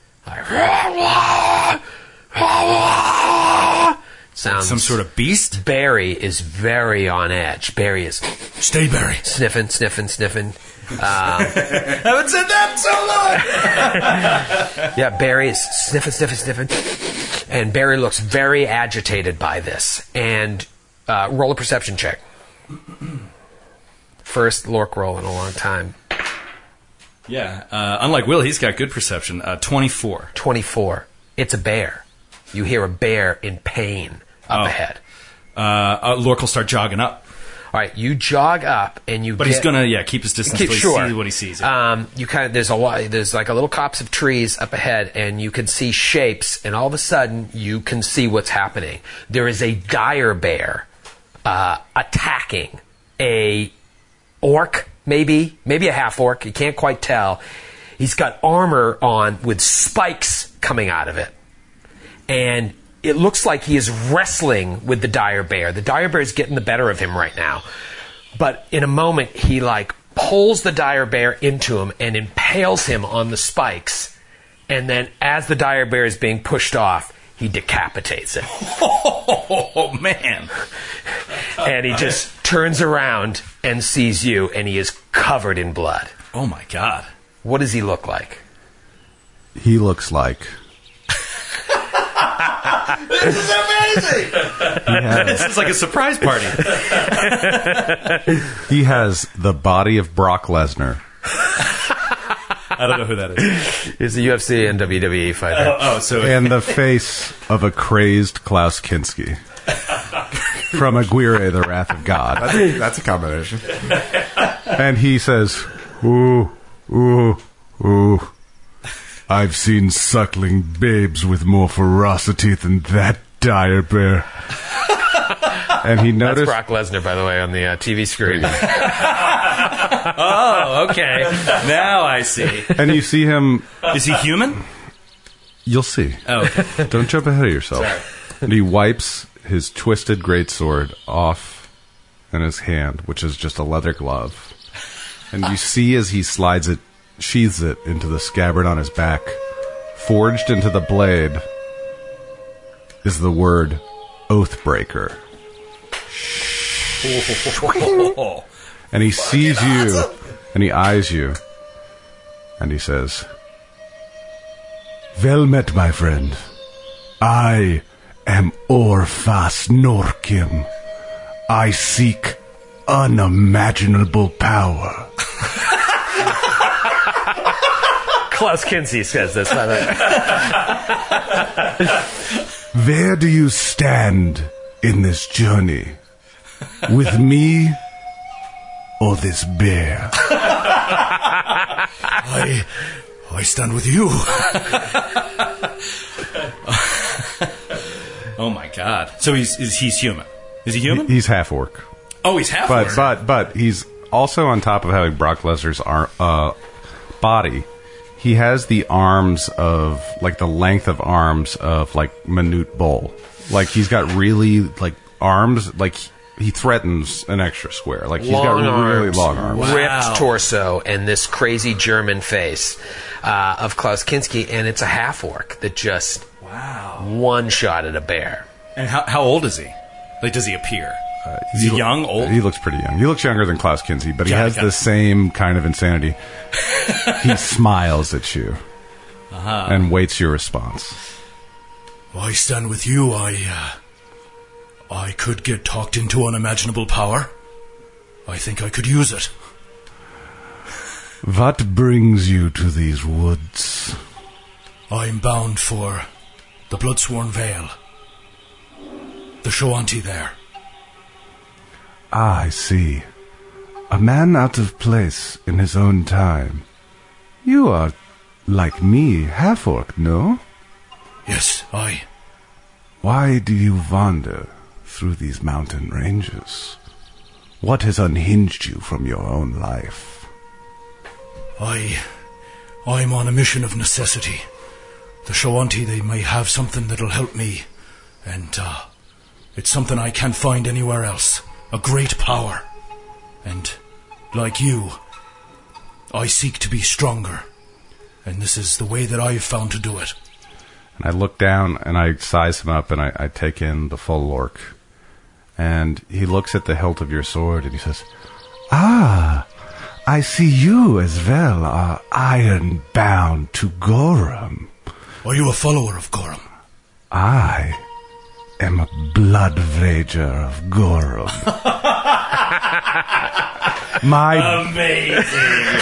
Like, sounds some sort of beast. Barry is very on edge. Barry is Stay, Barry. sniffing, sniffing, sniffing. Um, I haven't said that so long. yeah, Barry is sniffing, sniffing, sniffing, and Barry looks very agitated by this. And uh, roll a perception check. First Lork roll in a long time. Yeah, uh, unlike Will, he's got good perception. Uh, twenty-four. Twenty-four. It's a bear. You hear a bear in pain up Oh. ahead. Uh, uh, Lork will start jogging up. All right, you jog up and you. But get, he's gonna, yeah, keep his distance keep, till he sure. sees what he sees. Um, you kind of there's a lot. There's like a little copse of trees up ahead, and you can see shapes. And all of a sudden, you can see what's happening. There is a dire bear uh, attacking a orc, maybe maybe a half orc. You can't quite tell. He's got armor on with spikes coming out of it, and it looks like he is wrestling with the dire bear. The dire bear is getting the better of him right now. But in a moment, he like pulls the dire bear into him and impales him on the spikes. And then as the dire bear is being pushed off, he decapitates it. Oh, man. And he just turns around and sees you, and he is covered in blood. Oh, my God. What does he look like? He looks like... This is amazing! has, this is like a surprise party. he has the body of Brock Lesnar. I don't know who that is. He's a U F C and W W E fighter. Oh, oh so... And the face of a crazed Klaus Kinski. From Aguirre, the Wrath of God. That's a, that's a combination. And he says, ooh, ooh, ooh. I've seen suckling babes with more ferocity than that dire bear. And he noticed... That's Brock Lesnar, by the way, on the uh, T V screen. Oh, okay. Now I see. And you see him... Is he human? You'll see. Oh, okay. Don't jump ahead of yourself. Sorry. And he wipes his twisted greatsword off in his hand, which is just a leather glove. And you see as he slides it, sheathes it into the scabbard on his back, forged into the blade is the word Oathbreaker. And he sees you, and he eyes you, and he says, well met, my friend. I am Orphas Norkim. I seek unimaginable power. Klaus Kinski says this, by the way. Where do you stand in this journey? With me or this bear? I, I stand with you. Oh my God! So he's is he's human? Is he human? He's half orc. Oh, he's half But orc. but but he's also, on top of having Brock Lesnar's ar- uh, body, he has the arms of, like, the length of arms of, like, Manute Bol. Like, he's got really, like, arms, like, he threatens an extra square. Like, he's long got really arms, long arms. ripped Wow. torso, and this crazy German face uh, of Klaus Kinski, and it's a half orc that just Wow. one shot at a bear. And how how old is he? Like, does he appear? Uh, Is he young, old? He looks pretty young. He looks younger than Klaus Kinski, but he Johnny has Cut. the same kind of insanity. He smiles at you Uh-huh. and waits your response. I stand with you. I, uh, I could get talked into unimaginable power. I think I could use it. What brings you to these woods? I'm bound for the Bloodsworn Vale. The Shoanti there. Ah, I see. A man out of place in his own time. You are, like me, half-orc, no? Yes, I. Why do you wander through these mountain ranges? What has unhinged you from your own life? I. I'm on a mission of necessity. The Shoanti, they may have something that'll help me. And, uh, it's something I can't find anywhere else. A great power. And, like you, I seek to be stronger. And this is the way that I've found to do it. And I look down and I size him up and I, I take in the full orc. And he looks at the hilt of your sword and he says, Ah, I see you as well are iron-bound to Gorum. Are you a follower of Gorum? I am a blood rager of Gorum. My Amazing.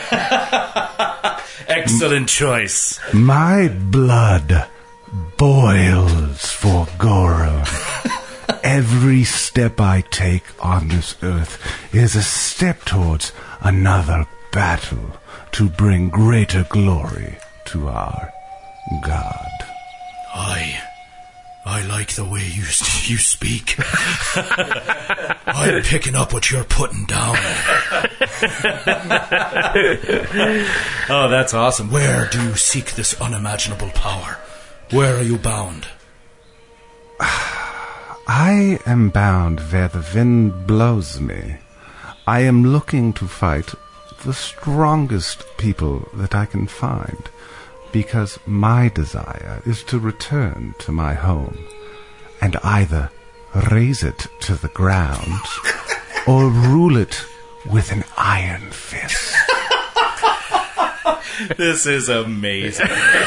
Excellent choice. My blood boils for Gorum. Every step I take on this earth is a step towards another battle to bring greater glory to our God. I... I like the way you you speak. I'm picking up what you're putting down. Oh, that's awesome. Where do you seek this unimaginable power? Where are you bound? I am bound where the wind blows me. I am looking to fight the strongest people that I can find, because my desire is to return to my home and either raise it to the ground or rule it with an iron fist. This is amazing.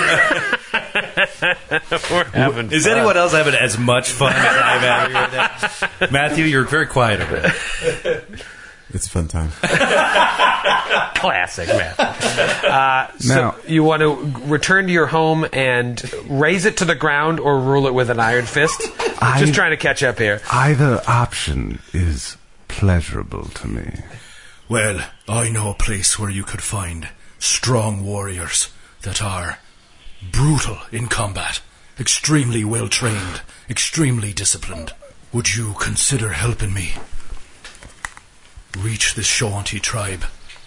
We're having Is fun. anyone else having as much fun as I've had here right now? Matthew, you're very quiet over there. It's fun time. Classic, man. Uh, so Now- you want to return to your home and raise it to the ground or rule it with an iron fist? I- Just trying to catch up here. Either option is pleasurable to me. Well, I know a place where you could find strong warriors that are brutal in combat, extremely well trained, extremely disciplined. Would you consider helping me reach this Shoanti tribe?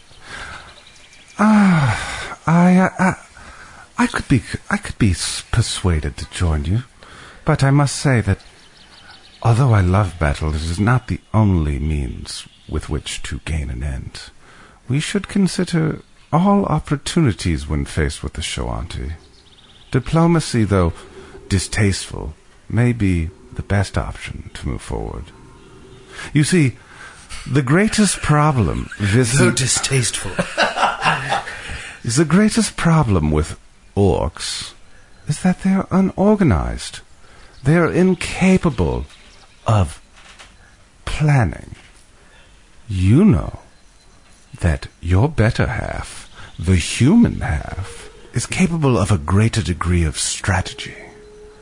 Ah, I, uh, uh, I could be, I could be s- persuaded to join you, but I must say that although I love battle, it is not the only means with which to gain an end. We should consider all opportunities when faced with the Shoanti. Diplomacy, though distasteful, may be the best option to move forward. You see, the greatest problem with So distasteful. is the greatest problem with orcs is that they are unorganized. They are incapable of planning. You know that your better half, the human half, is capable of a greater degree of strategy.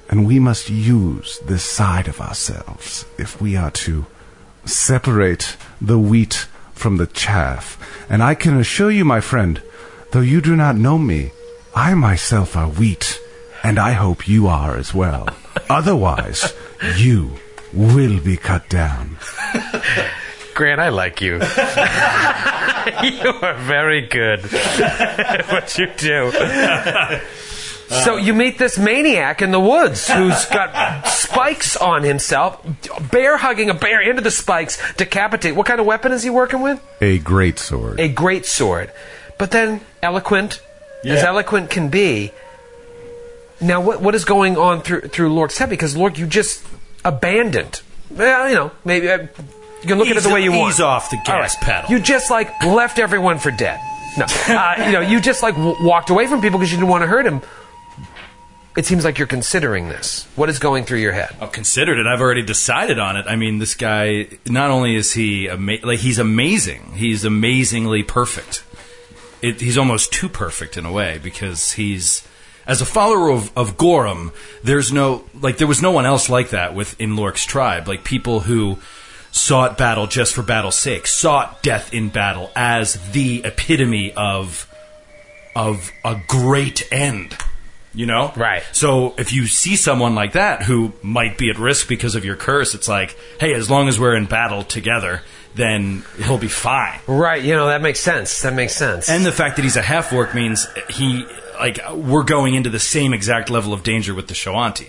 and we must use this side of ourselves if we are to separate the wheat from the chaff. And I can assure you, my friend, though you do not know me, I myself are wheat, and I hope you are as well. Otherwise, you will be cut down. Grant, I like you. You are very good at what you do. So you meet this maniac in the woods who's got spikes on himself, bear hugging a bear into the spikes, decapitate. What kind of weapon is he working with? A great sword. A great sword. But then eloquent, Yeah. as eloquent can be. Now, what what is going on through through Lork's head? Because Lork, you just abandoned. Well, you know, maybe uh, you can look at it the way you want. Ease off the gas All right. pedal. You just like left everyone for dead. No, uh, you know, you just like w- walked away from people because you didn't want to hurt him. It seems like you're considering this. What is going through your head? I've considered it. I've already decided on it. I mean, this guy, not only is he ama- like he's amazing, he's amazingly perfect. It, he's almost too perfect in a way because he's, as a follower of, of Gorham, there's no, like, there was no one else like that within Lork's tribe. Like, people who sought battle just for battle's sake, sought death in battle as the epitome of, of a great end. You know? Right. So if you see someone like that who might be at risk because of your curse, it's like, hey, as long as we're in battle together, then he'll be fine. Right, you know, that makes sense. That makes sense. And the fact that he's a half-orc means he, like, we're going into the same exact level of danger with the Shoanti.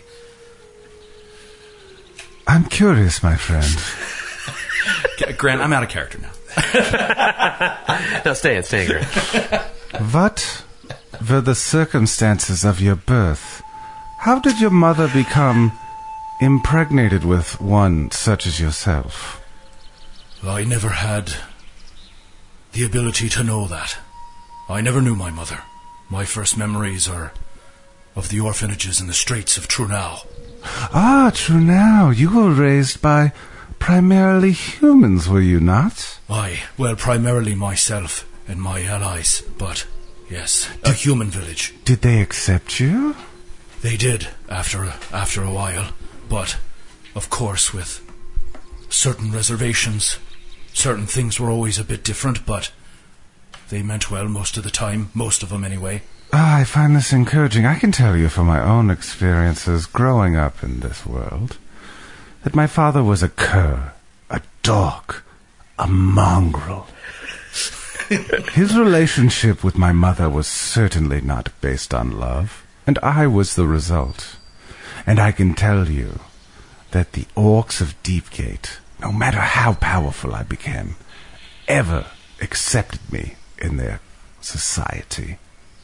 I'm curious, my friend. Grant, I'm out of character now. No, stay in, stay in, Grant. What were the circumstances of your birth? How did your mother become impregnated with one such as yourself? I never had the ability to know that. I never knew my mother. My first memories are of the orphanages in the Straits of Trunau. Ah, true now. You were raised by primarily humans, were you not? Aye, well, primarily myself and my allies, but yes, a human village. Did they accept you? They did, after a, after a while, but, of course, with certain reservations. Certain things were always a bit different, but they meant well most of the time, most of them anyway. Ah, I find this encouraging. I can tell you from my own experiences growing up in this world that my father was a cur, a dog, a mongrel. His relationship with my mother was certainly not based on love, and I was the result. And I can tell you that the orcs of Deepgate, no matter how powerful I became, ever accepted me in their society.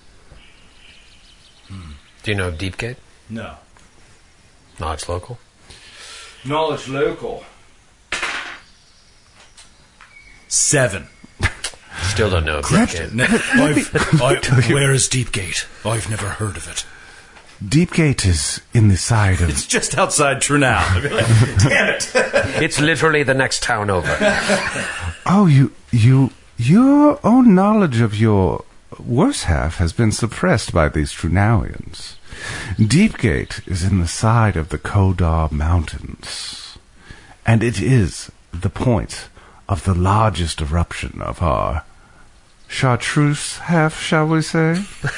Do you know Deepgate? No. Knowledge local? Knowledge local. Seven. Still don't know Deepgate. Ne- I've, I, where is Deepgate? I've never heard of it. Deepgate is in the side of... It's just outside Trunau. Damn it. It's literally the next town over. Oh, you, you, your own knowledge of your worse half has been suppressed by these Trunawians. Deepgate is in the side of the Kodar Mountains, and it is the point of the largest eruption of our chartreuse half, shall we say?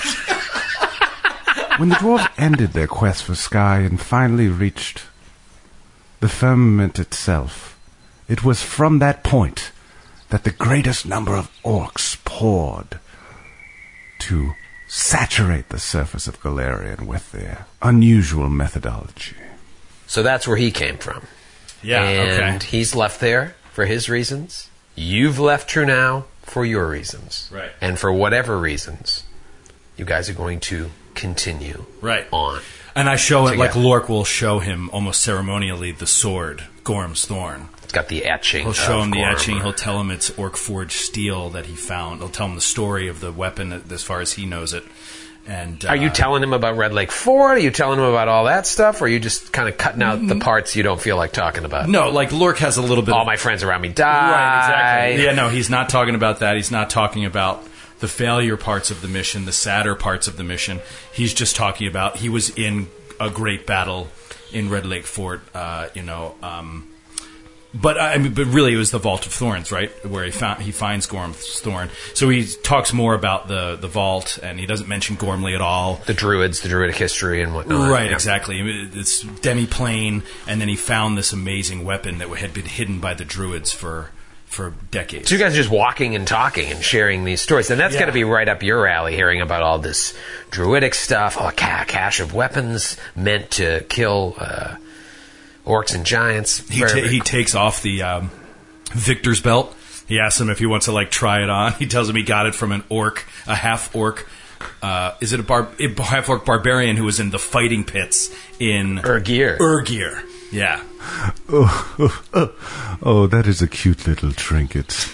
When the dwarves ended their quest for sky and finally reached the firmament itself, it was from that point that the greatest number of orcs poured to saturate the surface of Galarian with their unusual methodology. So that's where he came from. Yeah, and okay. he's left there for his reasons. You've left Trunau for your reasons. Right. And for whatever reasons, you guys are going to continue Right. on. And I show it like Together. Lork will show him almost ceremonially the sword, Gorm's Thorn. It's got the etching. He'll show of him the Gorm. etching. He'll tell him it's orc forged steel that he found. He'll tell him the story of the weapon as far as he knows it. And uh, Are you telling him about Red Lake Fort? Are you telling him about all that stuff? Or are you just kind of cutting out the parts you don't feel like talking about? No, like Lork has a little bit. All of, my friends around me died. Right, exactly. Yeah, no, he's not talking about that. He's not talking about the failure parts of the mission, the sadder parts of the mission. He's just talking about he was in a great battle in Red Lake Fort. Uh, you know, um, but I mean, but really, it was the Vault of Thorns, right, where he found he finds Gorm's thorn. So he talks more about the the vault, and he doesn't mention Gormley at all. The druids, the druidic history, and whatnot. Right, yeah. exactly. It's demi-plane, and then he found this amazing weapon that had been hidden by the druids for for decades. So you guys are just walking and talking and sharing these stories, and that's Yeah. got to be right up your alley, hearing about all this druidic stuff, oh, a ca- cache of weapons meant to kill uh, orcs and giants. He Very, ta- very he cool. takes off the um, victor's belt. He asks him if he wants to like try it on. He tells him he got it from an orc, a half orc. Uh, is it a, bar- a half orc barbarian who was in the fighting pits in Urgir? Urgir, yeah. Oh, oh, oh, oh, that is a cute little trinket.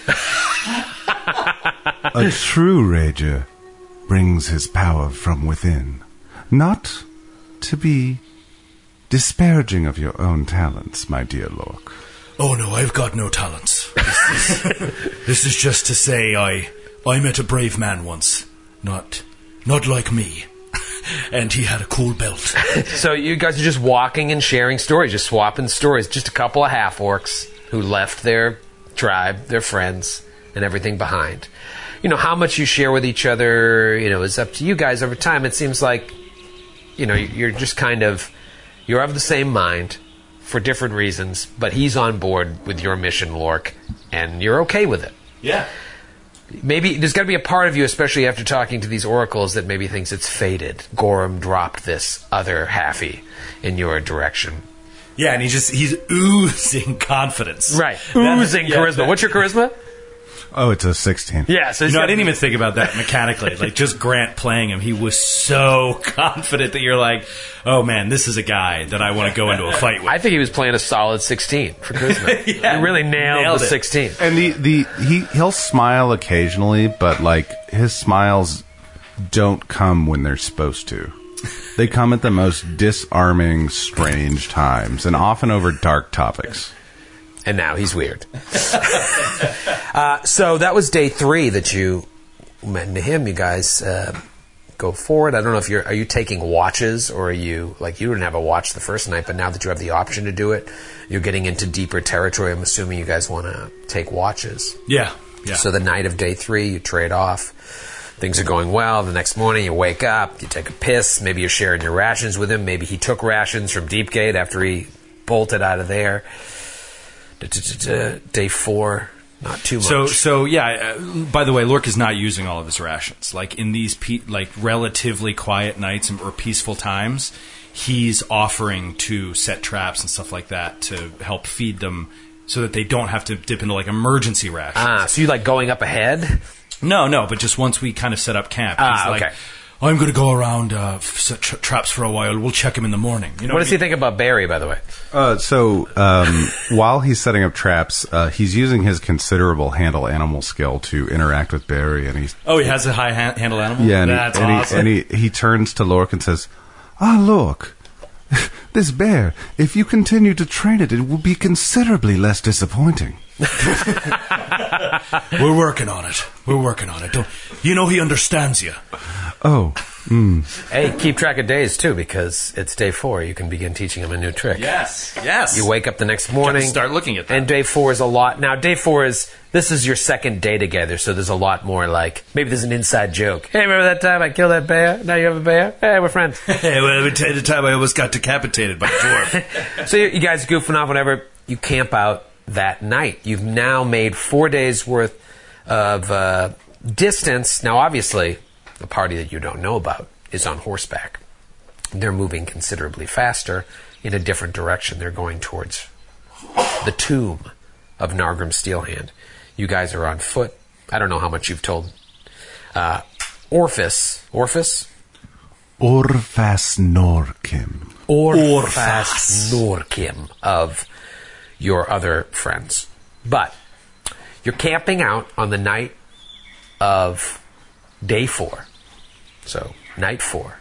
A true rager brings his power from within, not to be disparaging of your own talents, my dear Lork. Oh no, I've got no talents. This is, this is just to say I I met a brave man once, not not like me, and he had a cool belt. So you guys are just walking and sharing stories, just swapping stories. Just a couple of half orcs who left their tribe, their friends, and everything behind. You know, how much you share with each other, you know, is up to you guys over time. It seems like, you know, you're just kind of, you're of the same mind for different reasons, but he's on board with your mission, Lork, and you're okay with it. Yeah. Maybe there's got to be a part of you, especially after talking to these oracles, that maybe thinks it's fated. Gorham dropped this other halfie in your direction. Yeah, and he just he's oozing confidence. Right. That- Oozing yeah, charisma. that- What's your charisma? Oh, it's a sixteen. Yeah, so You he's know, I got- didn't even think about that mechanically. Like, just Grant playing him, he was so confident that you're like, oh man, this is a guy that I want to go into a fight with. I think he was playing a solid sixteen for charisma. Yeah, he really nailed, nailed the it. sixteen. And the, the he he'll smile occasionally, but like his smiles don't come when they're supposed to. They come at the most disarming, strange times, and often over dark topics. And now he's weird. uh, so that was day three that you met into him. You guys uh, go forward. I don't know if you're, are you taking watches, or are you, like, you didn't have a watch the first night, but now that you have the option to do it, you're getting into deeper territory. I'm assuming you guys want to take watches. Yeah, yeah. So the night of day three, you trade off. Things are going well. The next morning, you wake up, you take a piss. Maybe you're sharing your rations with him. Maybe he took rations from Deepgate after he bolted out of there. Day four, not too much. So, so yeah. Uh, by the way, Lork is not using all of his rations. Like in these pe- like relatively quiet nights and, or peaceful times, he's offering to set traps and stuff like that to help feed them, so that they don't have to dip into like emergency rations. Ah, so you like going up ahead? No, no. But just once we kind of set up camp, Ah, he's like, okay. I'm going to go around uh, f- set tra- traps for a while. We'll check him in the morning. You know What does he think about Barry, by the way? Uh, so um, while he's setting up traps, uh, he's using his considerable handle animal skill to interact with Barry, and he's oh, he has a high ha- handle animal. yeah, and, That's he, and, awesome. he, and he he turns to Lork and says, "Ah, Lork, this bear. If you continue to train it, it will be considerably less disappointing." We're working on it. We're working on it. Don't, you know he understands you. Oh, mm. Hey, keep track of days, too, because it's day four. You can begin teaching him a new trick. Yes, yes. You wake up the next morning. Start looking at that. And day four is a lot. Now, day four is, this is your second day together, so there's a lot more like, maybe there's an inside joke. Hey, remember that time I killed that bear? Now you have a bear? Hey, we're friends. Hey, well, let me tell you the time I almost got decapitated by a dwarf. So you, you guys goofing off, whatever. You camp out that night. You've now made four days worth of uh, distance. Now, obviously, the party that you don't know about is on horseback. They're moving considerably faster in a different direction. They're going towards the tomb of Nargrim Steelhand. You guys are on foot. I don't know how much you've told uh, Orphis. Orphis? Orphas Norkim. Orphas Norkim of your other friends. But you're camping out on the night of day four. So, night four.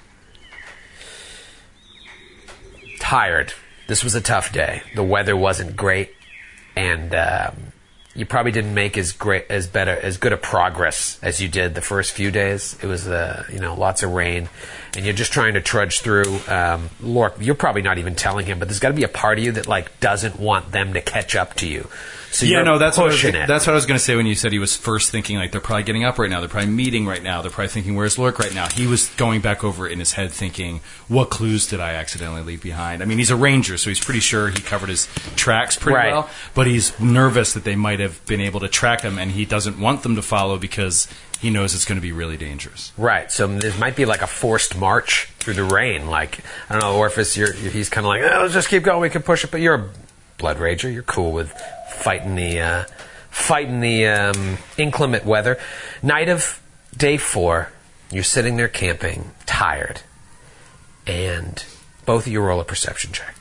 Tired. This was a tough day. The weather wasn't great. And um, you probably didn't make as great, as better, as good a progress as you did the first few days. It was, uh, you know, lots of rain, and you're just trying to trudge through. Um, Lork, you're probably not even telling him, but there's got to be a part of you that like doesn't want them to catch up to you. So yeah, you're no, that's what, I was, pushing it. that's what I was going to say when you said he was first thinking, like, they're probably getting up right now. They're probably meeting right now. They're probably thinking, where's Lork right now? He was going back over it in his head thinking, what clues did I accidentally leave behind? I mean, he's a ranger, so he's pretty sure he covered his tracks pretty Right. well, but he's nervous that they might have been able to track him, and he doesn't want them to follow because he knows it's going to be really dangerous. Right, so there might be like a forced march through the rain. Like, I don't know, Orpheus, you're, he's kind of like, oh, let's just keep going, we can push it. But you're a blood rager. You're cool with fighting the uh, fighting the um, inclement weather. Night of day four, you're sitting there camping, tired, and both of you roll a perception check.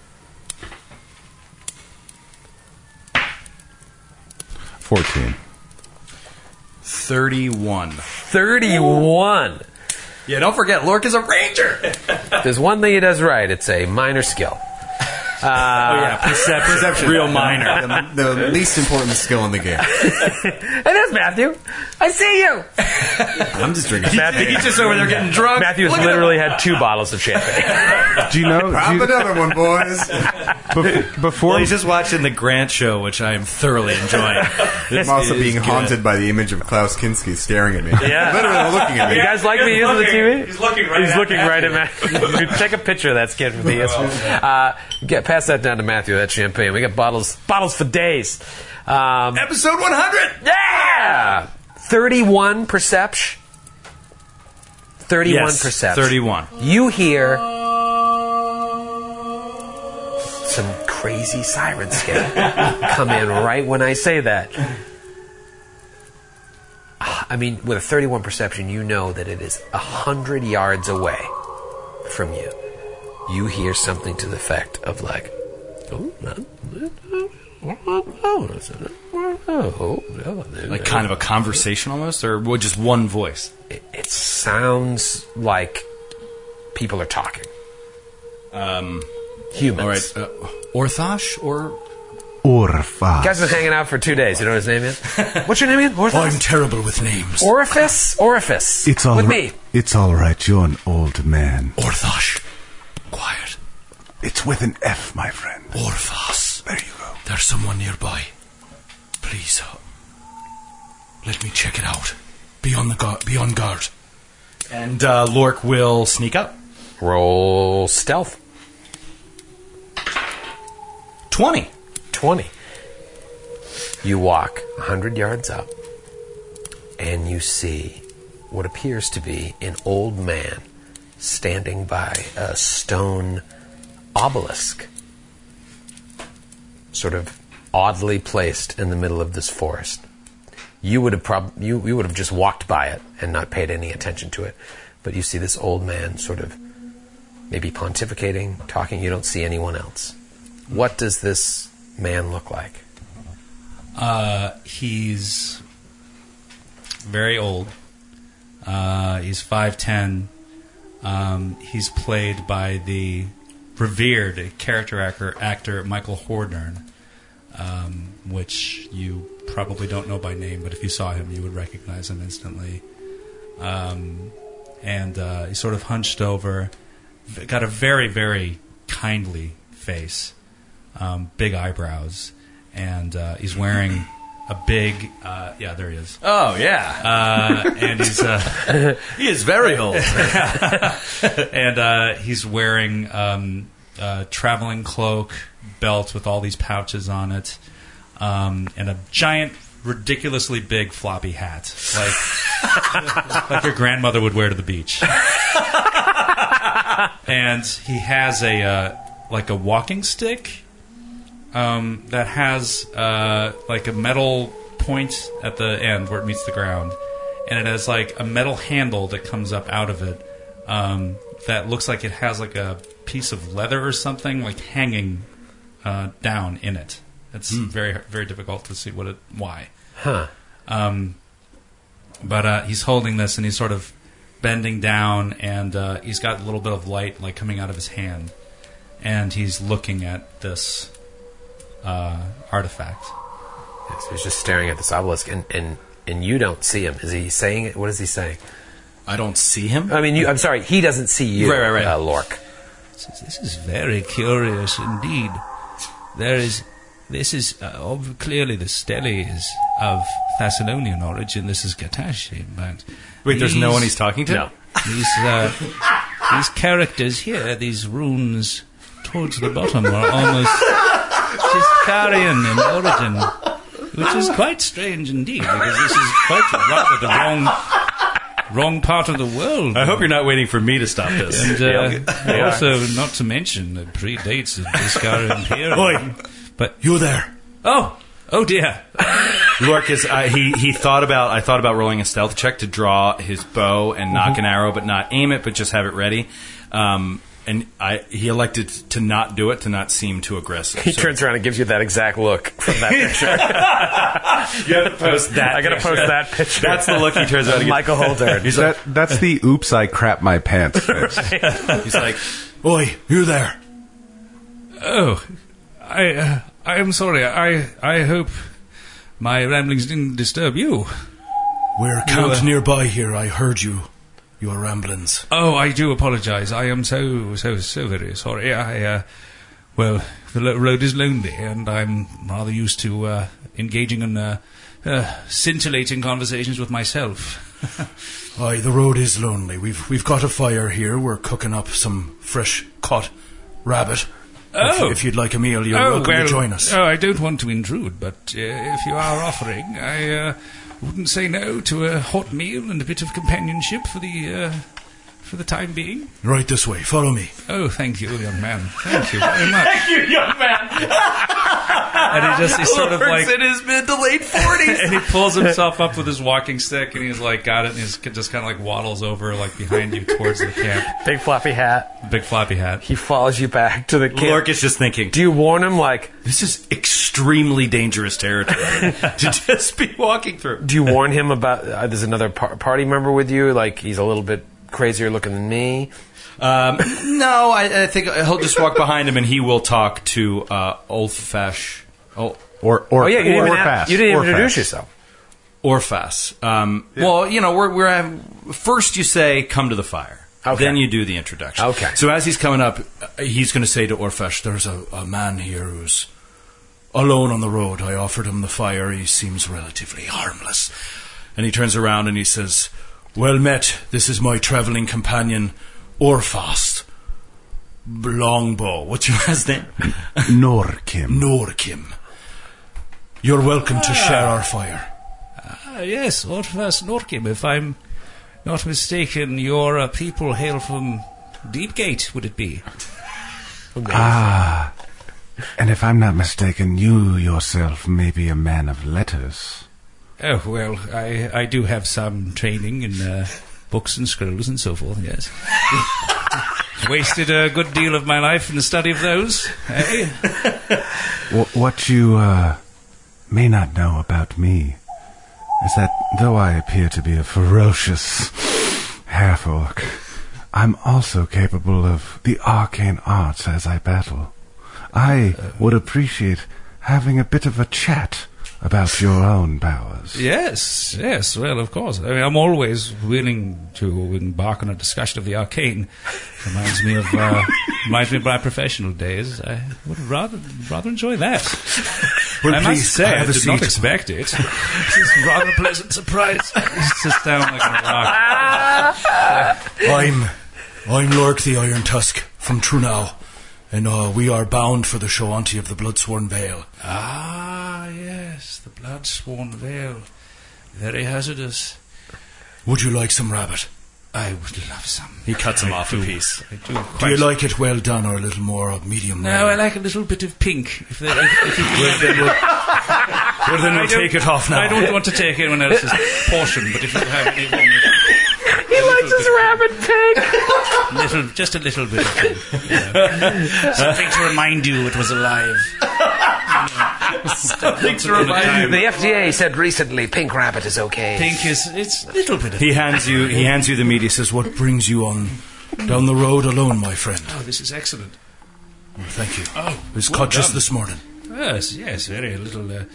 fourteen. thirty-one. thirty-one. Yeah, don't forget, Lork is a ranger. There's one thing he does right. It's a minor skill. Uh, oh, yeah, percep- perception. Real minor. the, the least important skill in the game. It is, Matthew. I see you. I'm just drinking. Matthew, He's just over there getting drunk. Matthew's Look at literally had two bottles of champagne. Do you know? Pop do you- another one, boys. bef- before Well, he's just watching the Grant show, which I am thoroughly enjoying. I'm also is being good. haunted by the image of Klaus Kinski staring at me. Yeah. Literally looking at me. You guys like me using the T V? He's looking right He's at looking Matthew. right at Matthew. Take a picture of that skid for me. Uh, get pass that down to Matthew. That champagne. We got bottles, bottles for days. Um, Episode one hundred. yeah, thirty-one perception. Thirty-one Yes, perception. thirty-one. You hear some crazy siren skate come in right when I say that. I mean, with a thirty-one perception, you know that it is a hundred yards away from you. You hear something to the effect of like, Like kind of a conversation almost, or what, just one voice? It, it sounds like people are talking. Um, Humans. all right, uh, Orthosh or Orpha. You guys been hanging out for two days. You know what his name is? What's your name again? Orpheus? Oh, I'm terrible with names. Orifice? Orifice. It's all With ri- me. It's all right. You're an old man. Orthosh. Quiet. It's with an F, my friend. Orphos. There you go. There's someone nearby. Please, uh, let me check it out. Be on the guard. Be on guard. And uh, Lork will sneak up. Roll stealth. Twenty. twenty. You walk one hundred yards up, and you see what appears to be an old man standing by a stone obelisk, sort of oddly placed in the middle of this forest. You would have prob- you, you would have just walked by it and not paid any attention to it, but you see this old man sort of maybe pontificating, talking. You don't see anyone else. What does this man look like? Uh, he's very old. Uh, he's five ten. Um, he's played by the revered character actor, actor Michael Hordern, um, which you probably don't know by name, but if you saw him, you would recognize him instantly. Um, and uh, he's sort of hunched over, got a very, very kindly face, um, big eyebrows, and uh, he's wearing a big, uh, yeah, there he is. Oh, yeah. Uh, and he's uh, he is very old. and uh, he's wearing um, a traveling cloak, belt with all these pouches on it, um, and a giant, ridiculously big floppy hat, like like your grandmother would wear to the beach. And he has a uh, like a walking stick. Um, that has uh, like a metal point at the end where it meets the ground, and it has like a metal handle that comes up out of it um, that looks like it has like a piece of leather or something like hanging uh, down in it. It's Hmm. very very difficult to see what it why. Huh. Um, but uh, he's holding this and he's sort of bending down, and uh, he's got a little bit of light like coming out of his hand, and he's looking at this Uh, artifact. Yes, he's just staring at this obelisk, and, and, and you don't see him. Is he saying it? What is he saying? I don't see him? I mean, you, I'm sorry, he doesn't see you, Right, right, right. Uh, Lork. This is very curious indeed. There is, this is uh, ob- clearly the stele is of Thessalonian origin. This is Gatashi, but Wait, there's these- no one he's talking to? No. These uh, these characters here, these runes towards the bottom, are almost Giscarian in origin, which is quite strange indeed, because this is quite rather the wrong wrong part of the world. I hope you're not waiting for me to stop this. And uh, also, not to mention, it predates the Giscarian Imperium. Oi, but you there? Oh, oh dear. Lork is, uh, he, he thought about, I thought about rolling a stealth check to draw his bow and knock an arrow, but not aim it, but just have it ready. Um, and I, he elected to not do it, to not seem too aggressive. He So- turns around and gives you that exact look from that picture. You have to post that. I gotta picture. post that picture. That's the look he turns around and gives. Michael Holder. He's That, like, that's the oops, I crap my pants face. he's like, Oi, you there? Oh, I uh, I am sorry. I I hope my ramblings didn't disturb you. We're camped nearby here. I heard you. Your ramblings. Oh, I do apologise. I am so so so very sorry. I uh, well, the lo- road is lonely, and I'm rather used to uh, engaging in uh, uh, scintillating conversations with myself. Aye, the road is lonely. We've we've got a fire here. We're cooking up some fresh caught rabbit. Oh. If, if you'd like a meal, you're oh, welcome well, to join us. Oh, I don't want to intrude, but uh, if you are offering, I uh, wouldn't say no to a hot meal and a bit of companionship for the uh, for the time being. Right this way. Follow me. Oh, thank you, young man. Thank you very much. "Thank you, young man." And he just he's sort of like, in his mid to late forties. and he pulls himself up with his walking stick, and he's like, got it, and he's just kind of like waddles over, like behind you towards the camp. Big floppy hat. Big floppy hat. He follows you back to the camp. Lork is just thinking, Do you warn him, like, this is extremely dangerous territory to just be walking through. do you warn him about, uh, there's another par- party member with you, like, he's a little bit crazier looking than me? Um, no, I, I think he'll just walk behind him and he will talk to uh, Ulfash. Oh, Or, or, Oh, yeah, you didn't or even, have- fast. you didn't or even introduce fast. yourself. Orphas. Um, Well, you know, we're, we're at, first you say, come to the fire. Okay. Then you do the introduction. Okay. So as he's coming up, Uh, He's going to say to Orfesh, there's a, a man here who's alone on the road. I offered him the fire. He seems relatively harmless. And he turns around and he says, well met. This is my travelling companion, Orfast. Longbow. What's your last name? Norkim. Norkim. You're welcome to share our fire. Ah, yes, Orphas Norkim. If I'm not mistaken, your uh, people hail from Deepgate, would it be? Ah, and if I'm not mistaken, you yourself may be a man of letters. Oh, well, I, I do have some training in uh, books and scrolls and so forth, yes. Wasted a good deal of my life in the study of those, eh? Wh- what you uh, may not know about me is that though I appear to be a ferocious half-orc, I'm also capable of the arcane arts as I battle. I would appreciate having a bit of a chat about your own powers. Yes, yes, well, of course. I mean, I'm always willing to embark on a discussion of the arcane. Reminds me of uh, reminds me of my professional days. I would rather rather enjoy that. Well, I please, must say, have I a did not seat. expect it. This is a rather pleasant surprise. It's just down like a rock. I'm I'm Lork the Iron Tusk from Trunau, and uh, we are bound for the Shoanti of the Bloodsworn Vale. Ah, yes, the blood-sworn veil. Very hazardous. Would you like some rabbit? I would love some. he cuts him off a piece. I do. Do Quite. you like it well done or a little more uh, medium No, rare? I like a little bit of pink. If, there, if, if you Well, then we'll, well, then I we'll don't- take it off now. I don't want to take anyone else's portion, but if you have anything... He likes his rabbit pig. Little, just a little bit of pink. You know. Something to remind you it was alive. Something to remind you. The F D A said recently pink rabbit is okay. Pink is... It's a little bit of... He hands you he hands you the meat. He says, what brings you on down the road alone, my friend? Oh, this is excellent. Well, thank you. Oh, It was well caught just done. this morning. Yes, yes, very little... Uh,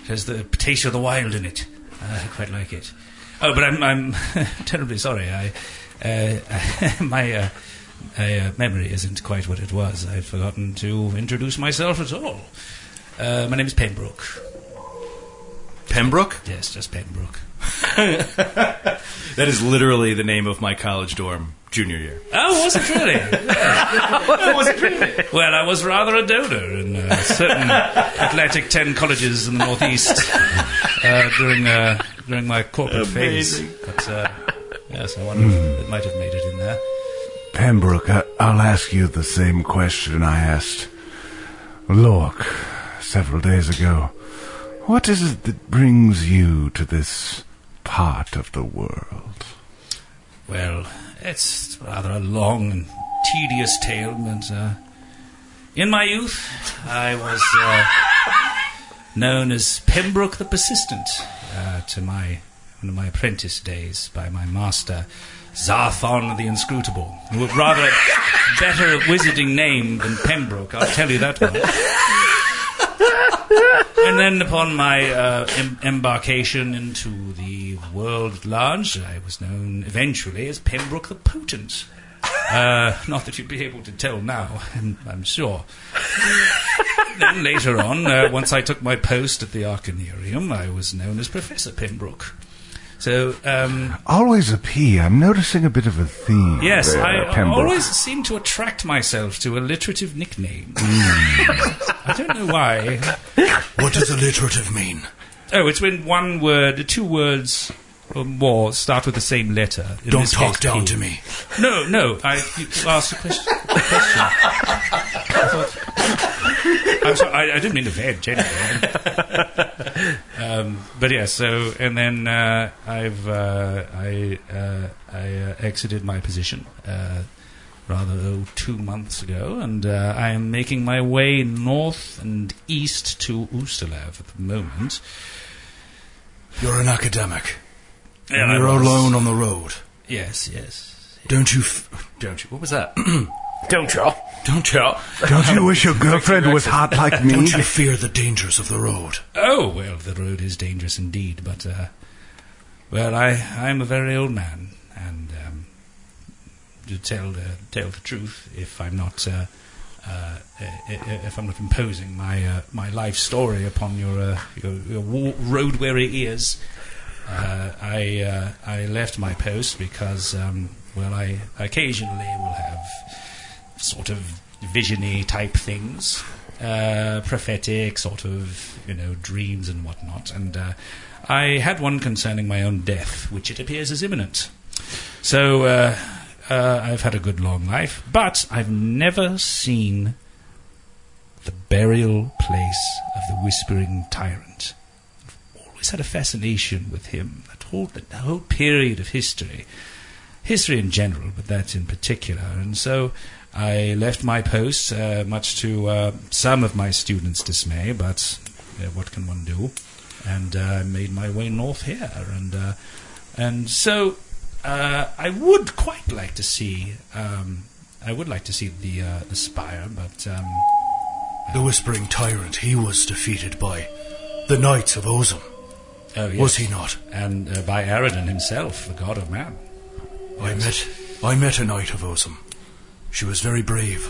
It has the taste of the wild in it. Uh, I quite like it. Oh, but I'm, I'm terribly sorry. I, uh, my uh, uh, memory isn't quite what it was. I've forgotten to introduce myself at all. Uh, my name is Pembroke. Pembroke? Yes, just Pembroke. That is literally the name of my college dorm junior year. Oh, was it really? Oh, was it really? Well, I was rather a donor in uh, certain Atlantic ten colleges in the Northeast uh, during uh, during my corporate Amazing. phase. But uh, yes, I wonder if it might have made it in there. Pembroke, I, I'll ask you the same question I asked Lork several days ago. What is it that brings you to this part of the world? Well, it's rather a long and tedious tale, but uh, in my youth, I was uh, known as Pembroke the Persistent uh, to my one of my apprentice days by my master, Zarthon the Inscrutable, who had rather better wizarding name than Pembroke, I'll tell you that one. And then upon my uh, em- embarkation into the world at large, I was known eventually as Pembroke the Potent. Uh, not that you'd be able to tell now, I'm, I'm sure. Then later on, uh, once I took my post at the Arcanarium, I was known as Professor Pembroke. So, um... Always a P. I'm noticing a bit of a theme. Yes, there, I Pembroke. always seem to attract myself to alliterative nicknames. I don't know why. What does alliterative mean? Oh, it's when one word, two words or more start with the same letter. In Don't this talk case, down P. to me. No, no, I you asked a question. A question. I thought, I'm sorry, I, I didn't mean to veg anyway. um, but yeah, so and then uh, I've uh, I uh, I uh, exited my position uh, rather oh, two months ago, and uh, I am making my way north and east to Ustalav at the moment. You're an academic. Yeah, and I you're was. alone on the road. Yes, yes. Don't you... F- don't you... What was that? Don't y'all? Don't you... Don't you wish your girlfriend was hot like me? Don't you fear the dangers of the road? Oh, well, the road is dangerous indeed, but, uh, well, I, I'm a very old man, and, um, to tell the, tell the truth, if I'm not, uh, uh, if I'm not imposing my, uh, my life story upon your, uh, your, your wa- road-weary ears, uh, I, uh, I left my post because, um, well, I occasionally will have sort of vision-y type things, uh, prophetic sort of, you know, dreams and whatnot. And uh, I had one concerning my own death, which it appears is imminent. So uh, uh, I've had a good long life, but I've never seen the burial place of the Whispering Tyrant. I've always had a fascination with him, that whole, that whole period of history. History in general, but that in particular. And so I left my post, uh, much to uh, some of my students' dismay, but uh, what can one do? And I uh, made my way north here. And uh, and so uh, I would quite like to see, um, I would like to see the uh, the spire, but... Um, the Whispering Tyrant, he was defeated by the Knights of Ozum. Oh, yes. Was he not? And uh, by Aradin himself, the god of man. I met I met a Knight of Ozum. She was very brave.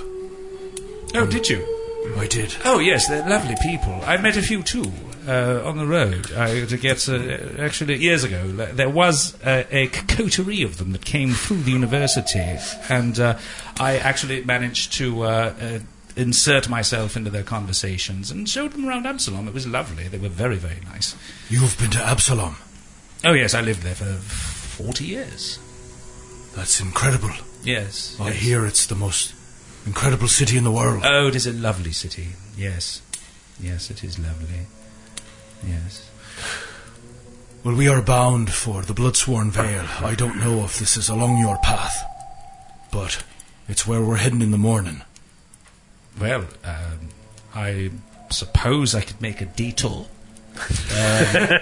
Oh, did you? I did. Oh, yes, they're lovely people. I met a few, too, uh, on the road. I, to get, uh, actually, years ago, there was uh, a coterie of them that came through the university, and uh, I actually managed to uh, uh, insert myself into their conversations and showed them around Absalom. It was lovely. They were very, very nice. You've been to Absalom? Oh, yes, I lived there for forty years. That's incredible. Yes. I yes. hear it's the most incredible city in the world. Oh, it is a lovely city. Yes. Yes, it is lovely. Yes. Well, we are bound for the Bloodsworn Vale. I don't know if this is along your path, but it's where we're heading in the morning. Well, um, I suppose I could make a detour. um,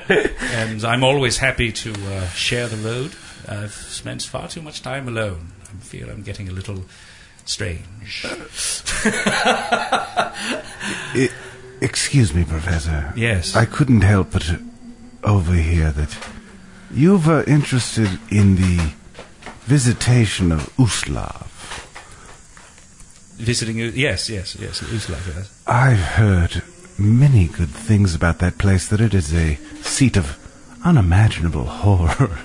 and I'm always happy to uh, share the road. I've spent far too much time alone. I feel I'm getting a little strange. it, excuse me, Professor. Yes. I couldn't help but uh, overhear that you've uh, interested in the visitation of Uslav. Visiting, yes, yes, yes, Uslav, yes. I've heard many good things about that place, that it is a seat of unimaginable horror.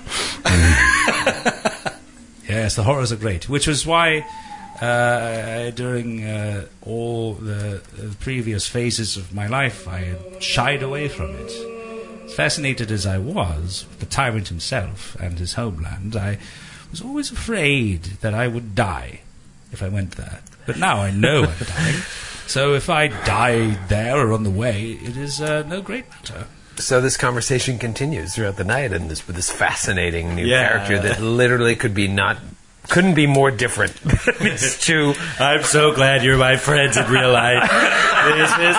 Yes, the horrors are great, which was why uh, during uh, all the, the previous phases of my life I had shied away from it. Fascinated as I was with the tyrant himself and his homeland, I was always afraid that I would die if I went there. But now I know I'm dying, so if I die there or on the way, it is uh, no great matter. So this conversation continues throughout the night, and this with this fascinating new Yeah. character that literally could be not, couldn't be more different. It's two. I'm so glad you're my friends in real life. This is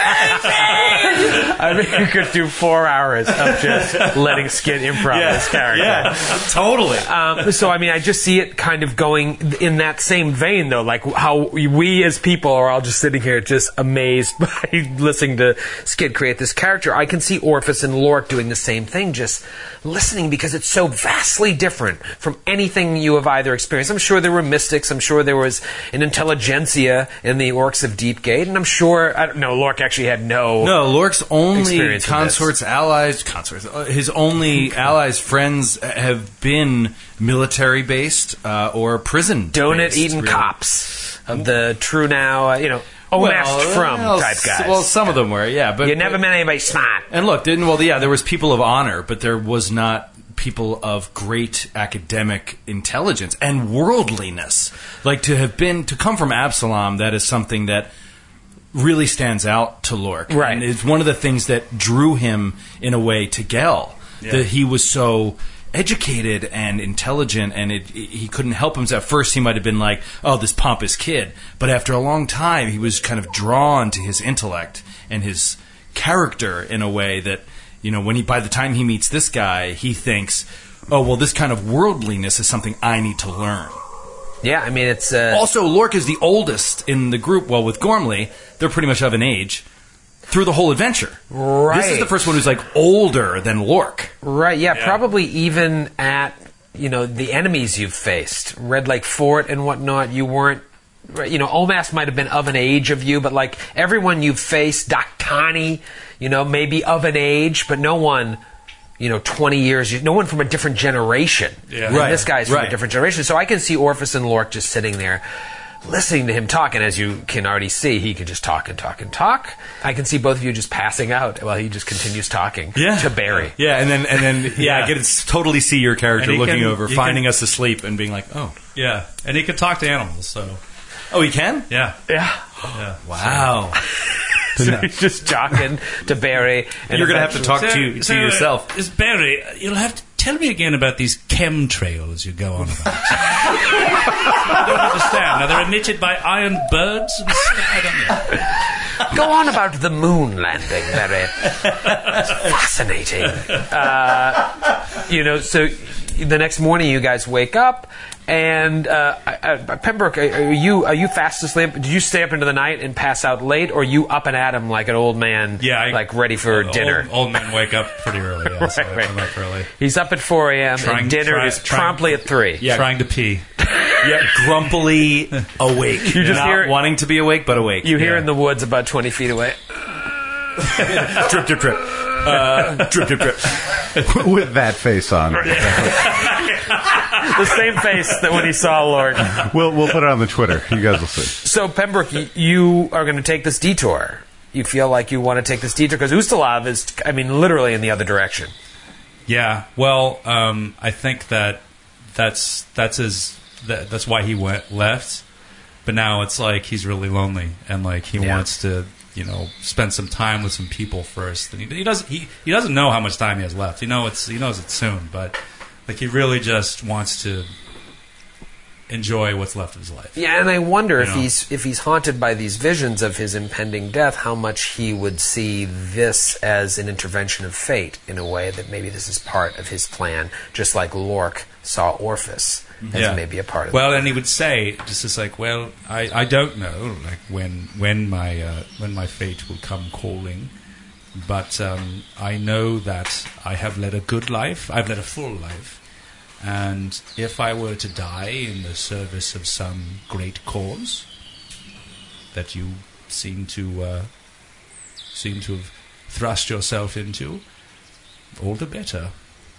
amazing. I mean, you could do four hours of just letting Skid improv Yeah, this character. yeah, totally. Um, so, I mean, I just see it kind of going in that same vein, though, like how we as people are all just sitting here just amazed by listening to Skid create this character. I can see Orpheus and Lork doing the same thing, just listening, because it's so vastly different from anything you have either experienced. I'm sure there were mystics. I'm sure there was an intelligentsia in the Orcs of Deepgate, and I'm sure, I don't know, Lork actually had no... No, Lork's only experience with consorts, allies, consorts, uh, his only allies, friends have been military based uh, or prison. Donut eating cops of the true now, uh, you know, Omashed from well, type guys. Well, some of them were, yeah. But you never but, met anybody smart. And look, didn't well, yeah, there was people of honor, but there was not people of great academic intelligence and worldliness. Like to have been to come from Absalom, that is something that really stands out to Lork. Right. And it's one of the things that drew him in a way to Gel. Yeah. That he was so educated and intelligent, and it, he couldn't help himself. At first, he might have been like, "Oh, this pompous kid," but after a long time, he was kind of drawn to his intellect and his character in a way that, you know, when he by the time he meets this guy, he thinks, "Oh, well, this kind of worldliness is something I need to learn." Yeah, I mean, it's... Uh, also, Lork is the oldest in the group. Well, with Gormley, they're pretty much of an age through the whole adventure. Right. This is the first one who's like older than Lork. Right, yeah, yeah, probably even at, you know, the enemies you've faced, Red Lake Fort and whatnot, you weren't, you know, Omas might have been of an age of you, but like everyone you've faced, Daktani, you know, maybe of an age, but no one, you know, twenty years, no one from a different generation. Yeah. And Right, this guy's from right. a different generation. So I can see Orpheus and Lork just sitting there, listening to him talk, and as you can already see, he can just talk and talk and talk. I can see both of you just passing out while he just continues talking Yeah. to Barry. Yeah, and then and then yeah, Yeah. I can s- totally see your character And he looking can- over, he finding can- us asleep, and being like, "Oh, Yeah, and he can talk to animals, so... oh, he can." Yeah. Yeah. Yeah. Wow. So he's just talking to Barry. And You're gonna have to talk So- to to so, uh, yourself. Is Barry, you'll have to tell me again about these chemtrails you go on about. I don't understand. Now, they're emitted by iron birds? I don't know. Go on about the moon landing, Barry. Fascinating. Uh, you know, so the next morning you guys wake up, and uh, uh, Pembroke, are you are you fast asleep? Did you stay up into the night and pass out late, or are you up and at 'em like an old man, Yeah, I- like ready for Old- dinner? Old, old men wake up pretty early. Yeah, so Right, right. I'm up early. He's up at four a.m. Trying- and dinner try- is trying- promptly at three. Yeah. Trying to pee. Yeah, grumpily awake. You just Not hear- wanting to be awake, but awake. You hear Yeah. in the woods about twenty feet away. drip, drip, drip. Uh, drip, drip, drip. With that face on. The same face that when he saw Lord. We'll we'll put it on the Twitter. You guys will see. So, Pembroke, y- you are going to take this detour. You feel like you want to take this detour because Ustalav is, I mean, literally in the other direction. Yeah, well, um, I think that that's that's his that, that's why he went left. But now it's like he's really lonely and like he Yeah. wants to, you know, spend some time with some people first. And he, he doesn't he, he doesn't know how much time he has left. He know it's he knows it's soon, but like he really just wants to enjoy what's left of his life. Yeah, and I wonder You if know. he's if he's haunted by these visions of his impending death, how much he would see this as an intervention of fate in a way that maybe this is part of his plan, just like Lork saw Orpheus as maybe a part of well, it. and he would say, just as like, well, I, I don't know, like when when my uh, when my fate will come calling, but um, I know that I have led a good life. I've led a full life, and if I were to die in the service of some great cause that you seem to uh, seem to have thrust yourself into, all the better.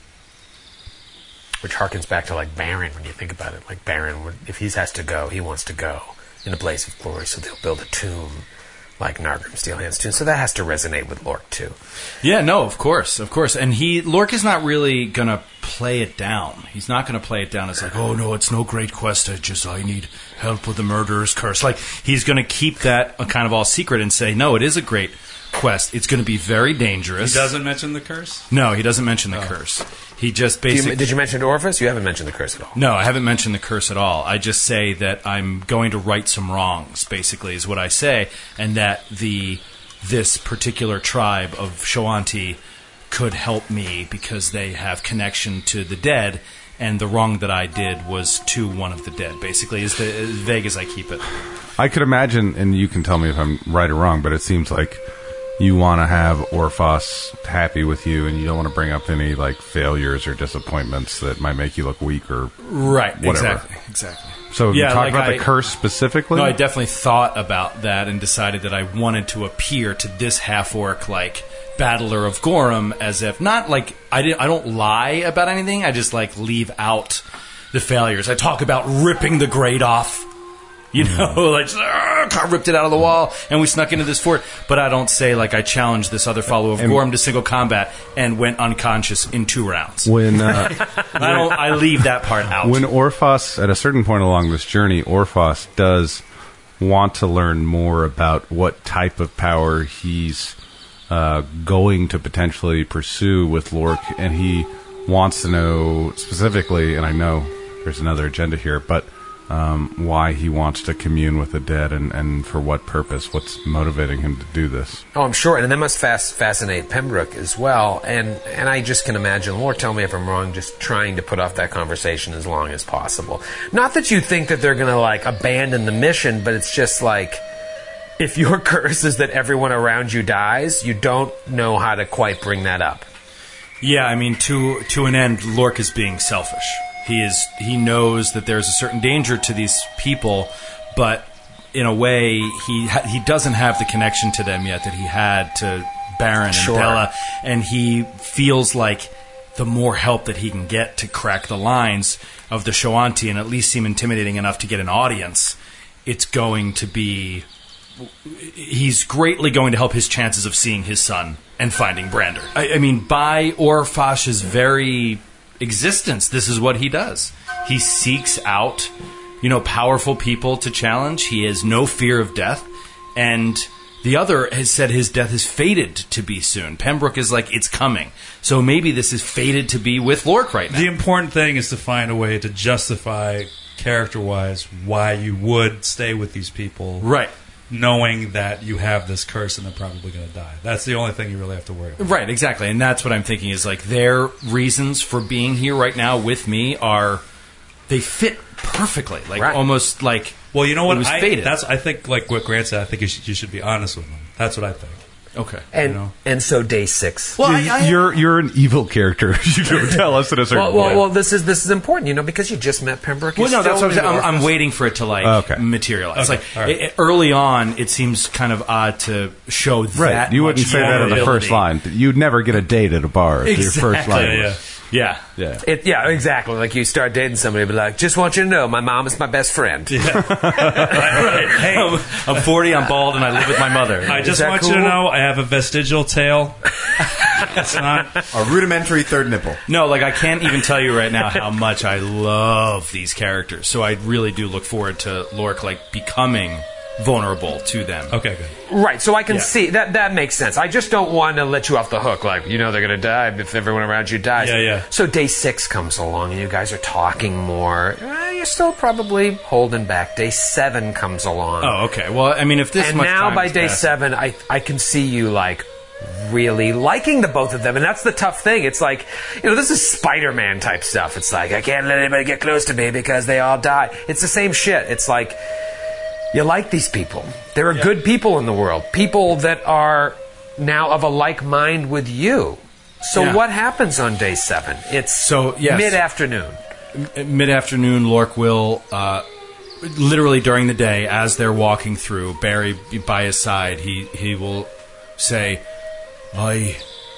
Which harkens back to like Baron when you think about it. Like Baron, would- if he has to go, he wants to go in a blaze of glory. So they'll build a tomb like Nargrim Steelhand's tomb. So that has to resonate with Lork too. Yeah, no, of course, of course. And he, Lork is not really going to play it down. He's not going to play it down as like, oh, no, it's no great quest. I just, I need help with the murderer's curse. Like, he's going to keep that uh, kind of all secret and say, no, it is a great quest. It's going to be very dangerous. He doesn't mention the curse? No, he doesn't mention the curse. He just Do you- basically... did you mention Orphus? You haven't mentioned the curse at all. No, I haven't mentioned the curse at all. I just say that I'm going to right some wrongs, basically, is what I say, and that the this particular tribe of Shoanti could help me because they have connection to the dead, and the wrong that I did was to one of the dead, basically, is the, as vague as I keep it. I could imagine, and you can tell me if I'm right or wrong, but it seems like you want to have Orphos happy with you, and you don't want to bring up any like failures or disappointments that might make you look weak or Right, whatever. exactly, exactly. So have you Yeah, talked like about I- the curse specifically? No, I definitely thought about that and decided that I wanted to appear to this half-orc, like, battler of Gorham as if, not like, I, didn't, I don't lie about anything, I just, like, leave out the failures. I talk about ripping the grate off, you know, like, I ripped it out of the wall, and we snuck into this fort, but I don't say, like, I challenged this other follower of And- Gorham to single combat and went unconscious in two rounds. When uh, I don't, I leave that part out. when Orphos, at a certain point along this journey, Orphos does want to learn more about what type of power he's uh, going to potentially pursue with Lork, and he wants to know specifically, and I know there's another agenda here, but um, why he wants to commune with the dead and, and for what purpose, what's motivating him to do this. Oh, I'm sure, and that must fas- fascinate Pembroke as well. And and I just can imagine, Lord, tell me if I'm wrong, just trying to put off that conversation as long as possible. Not that you think that they're going to like abandon the mission, but it's just like if your curse is that everyone around you dies, you don't know how to quite bring that up. Yeah, I mean, to to an end, Lork is being selfish. He is. He knows that there's a certain danger to these people, but in a way, he ha- he doesn't have the connection to them yet that he had to Baron Sure. and Della, and he feels like the more help that he can get to crack the lines of the Shoanti and at least seem intimidating enough to get an audience, it's going to be. He's greatly going to help his chances of seeing his son and finding Brander. I, I mean, by Orphash's very existence, this is what he does. He seeks out, you know, powerful people to challenge. He has no fear of death. And the other has said his death is fated to be soon. Pembroke is like, it's coming. So maybe this is fated to be with Lork right now. The important thing is to find a way to justify, character-wise, why you would stay with these people. Right. Knowing that you have this curse and they're probably going to die. That's the only thing you really have to worry about. Right, exactly. And that's what I'm thinking is like their reasons for being here right now with me are, they fit perfectly. Like Right. almost like, Well, you know what? it was I, fated. that's I think like what Grant said. I think you should, you should be honest with them. That's what I think. Okay. And You know? and so day six. Well, You- I, I, you're you're an evil character. You don't tell us at a certain Well, well, point. well, this is this is important, you know, because you just met Pembroke. Well, You're no, that's still what I'm saying. I'm, I'm Orphos. waiting for it to like Okay. materialize. Okay, Like all right. it, it- early on, it seems kind of odd to show Right, that. you wouldn't much say that in the vulnerability. first line. You'd never get a date at a bar. If Your first Exactly. line Yeah, was- Yeah. yeah. It, yeah, exactly. Like you start dating somebody, be like, just want you to know, my mom is my best friend. Hey, I'm, I'm forty. I'm bald, and I live with my mother. I just that want you to cool? know I have a vestigial tail. It's not. A rudimentary third nipple. No, like I can't even tell you right now how much I love these characters. So I really do look forward to Lork like becoming vulnerable to them. Okay, good. Right, so I can Yeah. see that that makes sense. I just don't want to let you off the hook, like you know they're gonna die if everyone around you dies. Yeah, yeah. So day six comes along and you guys are talking more. Eh, you're still probably holding back. Day seven comes along. Oh, okay. Well, I mean, if this and much now time by has day passed- seven, I I can see you like really liking the both of them. And that's the tough thing. It's like, you know, this is Spider-Man type stuff. It's like, I can't let anybody get close to me because they all die. It's the same shit. It's like, you like these people. There are yeah. good people in the world. People that are now of a like mind with you. So yeah. what happens on day seven? It's so yes. mid-afternoon. M- mid-afternoon, Lork will, uh, literally during the day, as they're walking through, Barry by his side, he, he will say, I...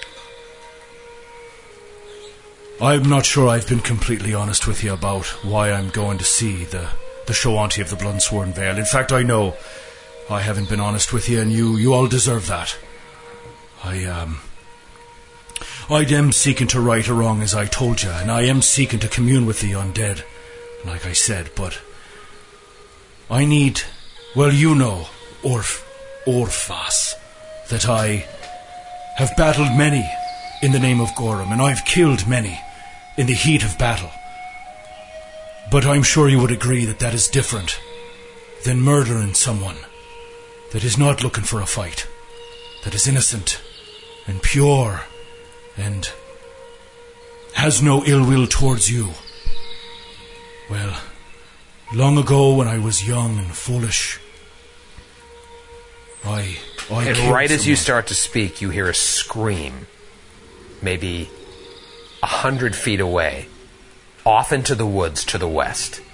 I'm not sure I've been completely honest with you about why I'm going to see the, the Shoanti of the Bloodsworn Vale. In fact, I know I haven't been honest with you, and you, you all deserve that. I, um... I am seeking to right a wrong, as I told you, and I am seeking to commune with the undead, like I said, but I need, well, you know, Orf, Orphas, that I have battled many in the name of Gorum, and I've killed many in the heat of battle. But I'm sure you would agree that that is different than murdering someone that is not looking for a fight, that is innocent and pure and has no ill will towards you. Well, long ago when I was young and foolish, I... I and killed right as someone. you start to speak, you hear a scream, maybe a hundred feet away, off into the woods to the west.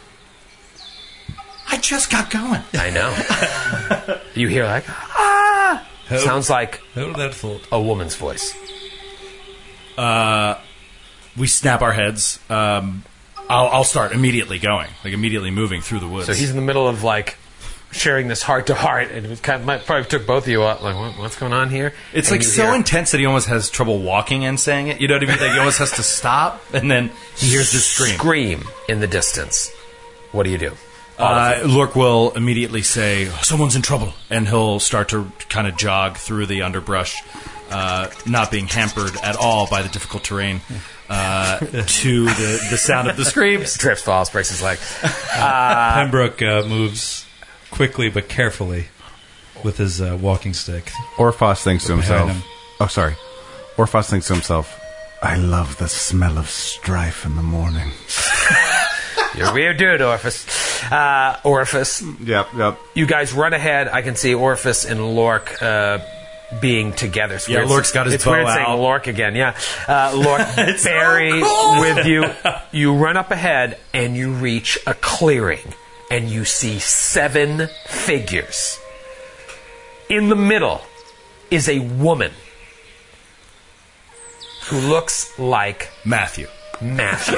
I just got going. I know. You hear like, ah! How, Sounds like how that fault? a woman's voice. Uh, we snap our heads. Um, I'll, I'll start immediately going, like immediately moving through the woods. So he's in the middle of like sharing this heart to heart, and it was kind of, might, probably took both of you up. Like, what, what's going on here? It's and like so hear, intense that he almost has trouble walking and saying it. You know what I mean? Like he almost has to stop, and then he hears this scream. Scream in the distance. What do you do? Uh, Lork will immediately say, "Someone's in trouble," and he'll start to kind of jog through the underbrush. Uh, not being hampered at all by the difficult terrain, uh, to the, the sound of the screams. Trips, falls, breaks his leg. Uh, Pembroke uh, moves quickly but carefully with his uh, walking stick. Orphos thinks to Behind himself... him. Oh, sorry. Orphos thinks to himself, I love the smell of strife in the morning. You're a weird dude, Orphus. Uh, Orphus. Yep, yep. You guys run ahead. I can see Orphus and Lork uh, being together. It's Yeah, weird. Lork's got his It's bow weird out. saying Lork again, yeah. Uh, Lork, Barry so with you. You run up ahead and you reach a clearing and you see seven figures. In the middle is a woman who looks like Matthew. Matthew.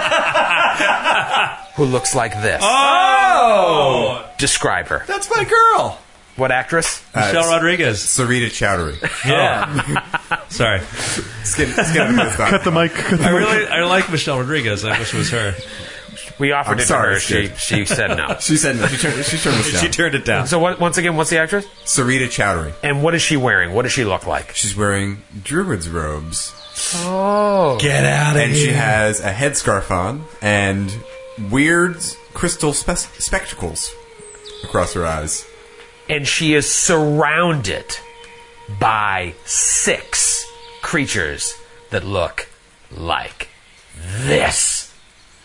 Who looks like this. Oh! Describe her. That's my girl. What actress? Michelle Rodriguez. Sarita Chowdhury. Yeah. Sorry. Let's get, let's get into this stuff. Cut the mic. Cut the I mic. really, I like Michelle Rodriguez. I wish it was her. We offered I'm it sorry, to her. She, kid. she said no. She said no. She turned, she turned this down. She turned it down. So what, once again, what's the actress? Sarita Chowdhury. And what is she wearing? What does she look like? She's wearing druid's robes. Oh. Get out of And here. she has a headscarf on and weird crystal spe- spectacles across her eyes. And she is surrounded by six creatures that look like this.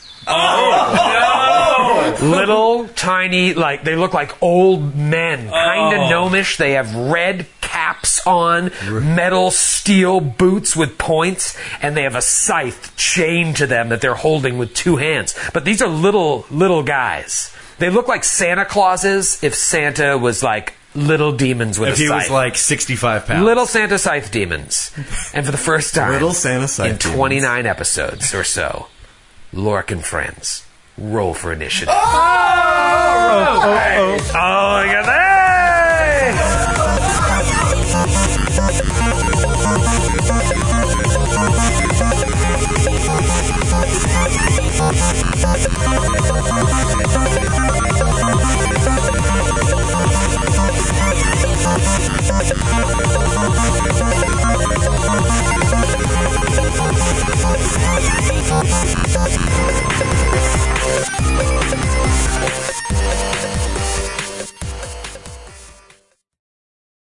Oh, no! Little, tiny, like, they look like old men. Kind of Oh. gnomish. They have red caps on, metal steel boots with points, and they have a scythe chained to them that they're holding with two hands. But these are little, little guys. They look like Santa Clauses if Santa was like little demons with If a he scythe. was like sixty-five pounds. Little Santa scythe demons. And for the first time Little Santa scythe in demons. twenty-nine episodes or so, Lork and friends roll for initiative. Oh, oh, oh, oh. Oh, look at that!